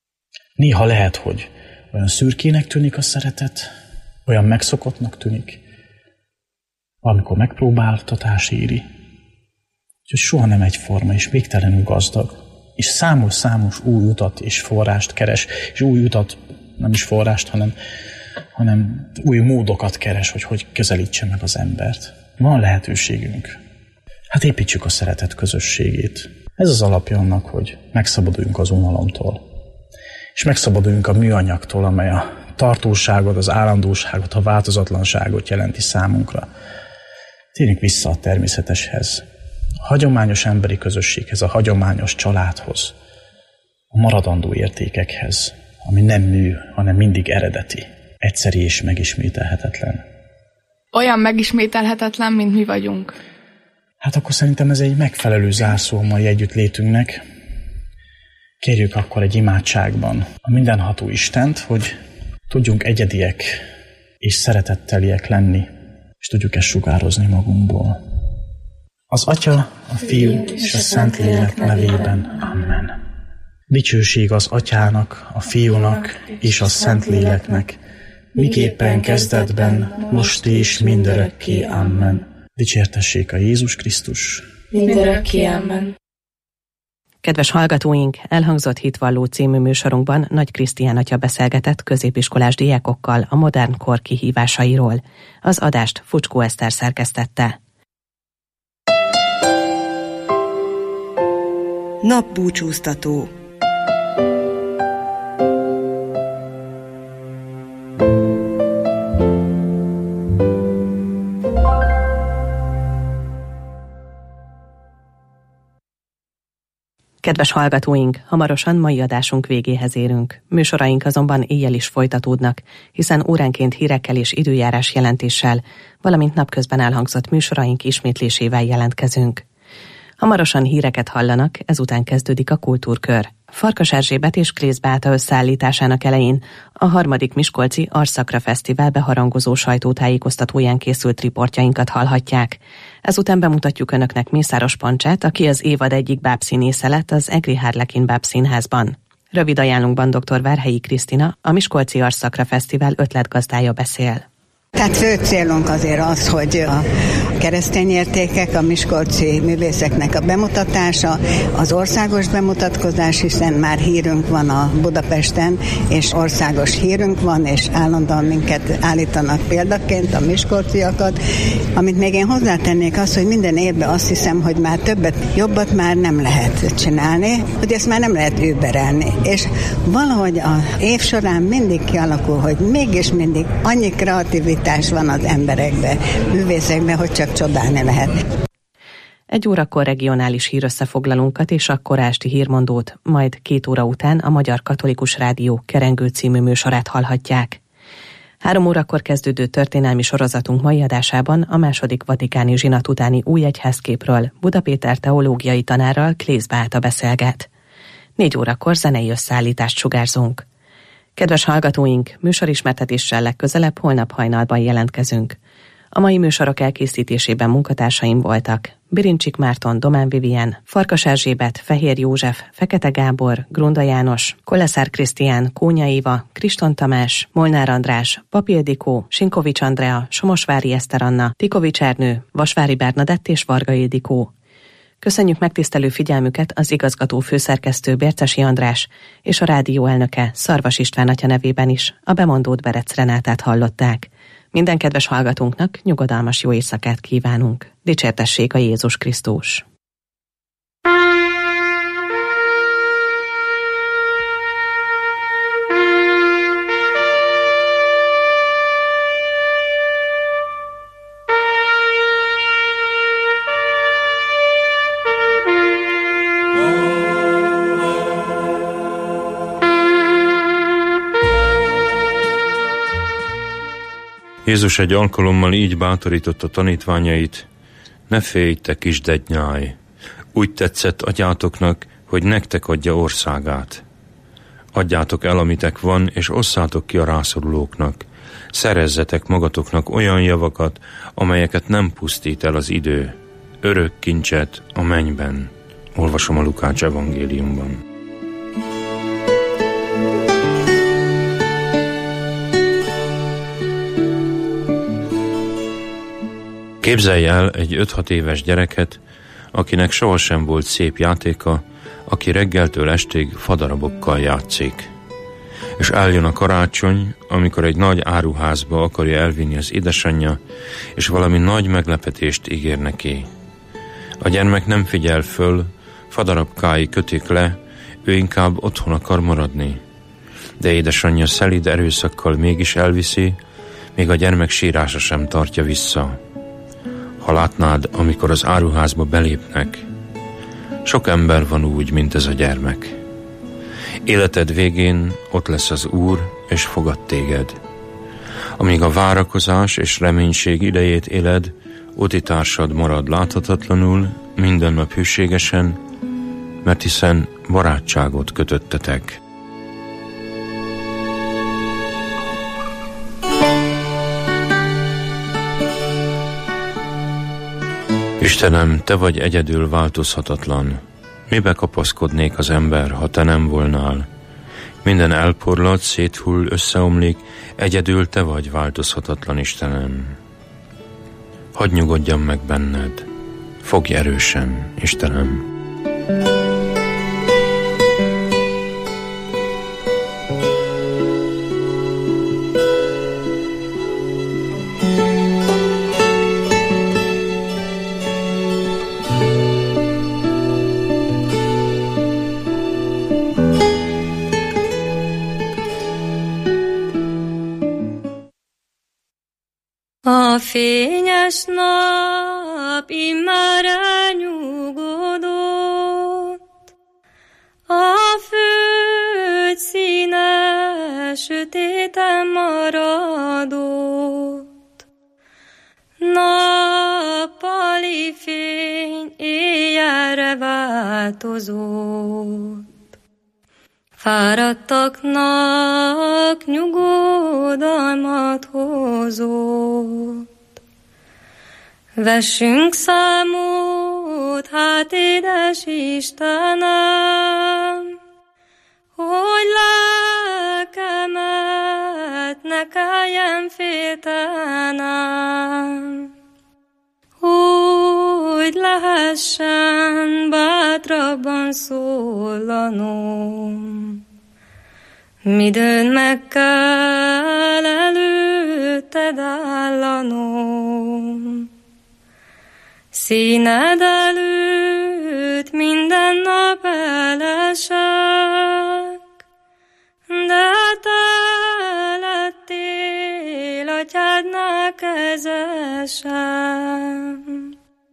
Néha lehet, hogy olyan szürkének tűnik a szeretet, olyan megszokottnak tűnik, amikor megpróbáltatás éri. Úgyhogy soha nem egyforma, és végtelenül gazdag. És számos-számos új utat és forrást keres, és új utat, nem is forrást, hanem, hanem új módokat keres, hogy hogy közelítse meg az embert. Van lehetőségünk. Hát építsük a szeretet közösségét. Ez az alapja annak, hogy megszabaduljunk az unalomtól. És megszabaduljunk a műanyagtól, amely a tartóságot, az állandóságot, a változatlanságot jelenti számunkra. Térjünk vissza a természeteshez, a hagyományos emberi közösséghez, a hagyományos családhoz, a maradandó értékekhez, ami nem mű, hanem mindig eredeti, egyszeri és megismételhetetlen. Olyan megismételhetetlen, mint mi vagyunk. Hát akkor szerintem ez egy megfelelő zárszó a mai együttlétünknek. Kérjük akkor egy imádságban a mindenható Istent, hogy tudjunk egyediek és szeretetteliek lenni, és tudjuk ezt sugározni magunkból. Az Atya, a Fiú és a Szentlélek nevében. Amen. Dicsőség az Atyának, a Fiúnak és a Szentléleknek, miképpen kezdetben, most és mindörökké. Amen. Dicsértessék a Jézus Krisztus. Mindörökké. Amen. Kedves hallgatóink, elhangzott Hitvalló című műsorunkban Nagy Krisztián atya beszélgetett középiskolás diákokkal a modern kor kihívásairól. Az adást Fucskó Eszter szerkesztette. Napbúcsúztató. Kedves hallgatóink, hamarosan mai adásunk végéhez érünk. Műsoraink azonban éjjel is folytatódnak, hiszen óránként hírekkel és időjárás jelentéssel, valamint napközben elhangzott műsoraink ismétlésével jelentkezünk. Hamarosan híreket hallanak, ezután kezdődik a kultúrkör. Farkas Erzsébet és Krész Beáta összeállításának elején a harmadik Miskolci Arszakra Fesztivál beharangozó sajtótájékoztatóján készült riportjainkat hallhatják. Ezután bemutatjuk önöknek Mészáros Pancsát, aki az évad egyik bábszínésze lett az Egri Harlekin Bábszínházban. Rövid ajánlunkban dr. Várhelyi Krisztina, a Miskolci Arszakra Fesztivál ötletgazdája beszél. Tehát fő célunk azért az, hogy a keresztény értékek, a miskolci művészeknek a bemutatása, az országos bemutatkozás, hiszen már hírünk van a Budapesten, és országos hírünk van, és állandóan minket állítanak példaként, a miskolciakat. Amit még én hozzátennék az, hogy minden évben azt hiszem, hogy már többet, jobbat már nem lehet csinálni, hogy ezt már nem lehet überelni. És valahogy az év során mindig kialakul, hogy mégis mindig annyi kreativitás van az emberekben, művészekben, hogy csak csodálni lehet. Egy órakor regionális hírösszefoglalónkat és a korásti hírmondót, majd két óra után a Magyar Katolikus Rádió Kerengő című műsorát hallhatják. Három órakor kezdődő történelmi sorozatunk mai adásában a második vatikáni zsinat utáni új egyházképről Buda Péter teológiai tanárral Krész Beáta beszélget. Négy órakor zenei összeállítást sugárzunk. Kedves hallgatóink, műsorismertetéssel legközelebb holnap hajnalban jelentkezünk. A mai műsorok elkészítésében munkatársaim voltak Birincsik Márton, Domán Vivien, Farkas Erzsébet, Fehér József, Fekete Gábor, Grunda János, Koleszár Krisztián, Kónya Éva, Kriston Tamás, Molnár András, Papi Ildikó, Sinkovics Andrea, Somosvári Eszter Anna, Tikovics Ernő, Vasvári Bernadett és Varga Ildikó. Köszönjük megtisztelő figyelmüket az igazgató főszerkesztő Bércesi András és a rádió elnöke Szarvas István atya nevében is, a bemondót Berec Renátát hallották. Minden kedves hallgatónknak nyugodalmas jó éjszakát kívánunk. Dicsértessék a Jézus Krisztus! Jézus egy alkalommal így bátorította tanítványait: ne félj, te kisdednyáj! Úgy tetszett atyátoknak, hogy nektek adja országát. Adjátok el, amitek van, és osszátok ki a rászorulóknak. Szerezzetek magatoknak olyan javakat, amelyeket nem pusztít el az idő. Örök kincset a mennyben. Olvasom a Lukács evangéliumban. Képzelj el egy öt-hat éves gyereket, akinek sohasem volt szép játéka, aki reggeltől estig fadarabokkal játszik. És eljön a karácsony, amikor egy nagy áruházba akarja elvinni az édesanyja, és valami nagy meglepetést ígér neki. A gyermek nem figyel föl, fadarabkái kötik le, ő inkább otthon akar maradni. De édesanyja szelíd erőszakkal mégis elviszi, még a gyermek sírása sem tartja vissza. Ha látnád, amikor az áruházba belépnek, sok ember van úgy, mint ez a gyermek. Életed végén ott lesz az Úr, és fogad téged. Amíg a várakozás és reménység idejét éled, útitársad marad láthatatlanul, minden nap hűségesen, mert hiszen barátságot kötöttetek. Istenem, Te vagy egyedül változhatatlan. Mibe kapaszkodnék az ember, ha Te nem volnál? Minden elporlad, széthull, összeomlik, egyedül Te vagy változhatatlan, Istenem. Hadd nyugodjam meg benned, fogj erősen, Istenem. A fényes nap immár elnyugodott, a föld színe sötéten maradott. Nappali fény éjjelre változott, fáradtaknak nyugodalmat hozott. Vessünk számot, hát édes Istenem, hogy lelkemet ne kelljen féltenem, hogy lehessen bátrabban szólanom. Midőn meg kell előtted állanom, színed előtt minden nap elesek, de te lettél atyádnál kezesem.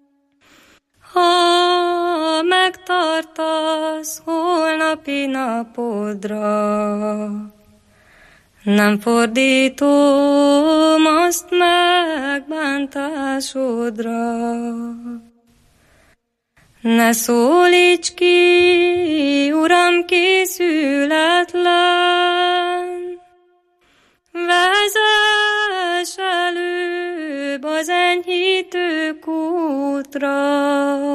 Ha megtartasz holnapi napodra, nem fordítom azt megbántásodra. Ne szólíts ki, Uram, készületlen, vezess előbb az enyhítő kútra.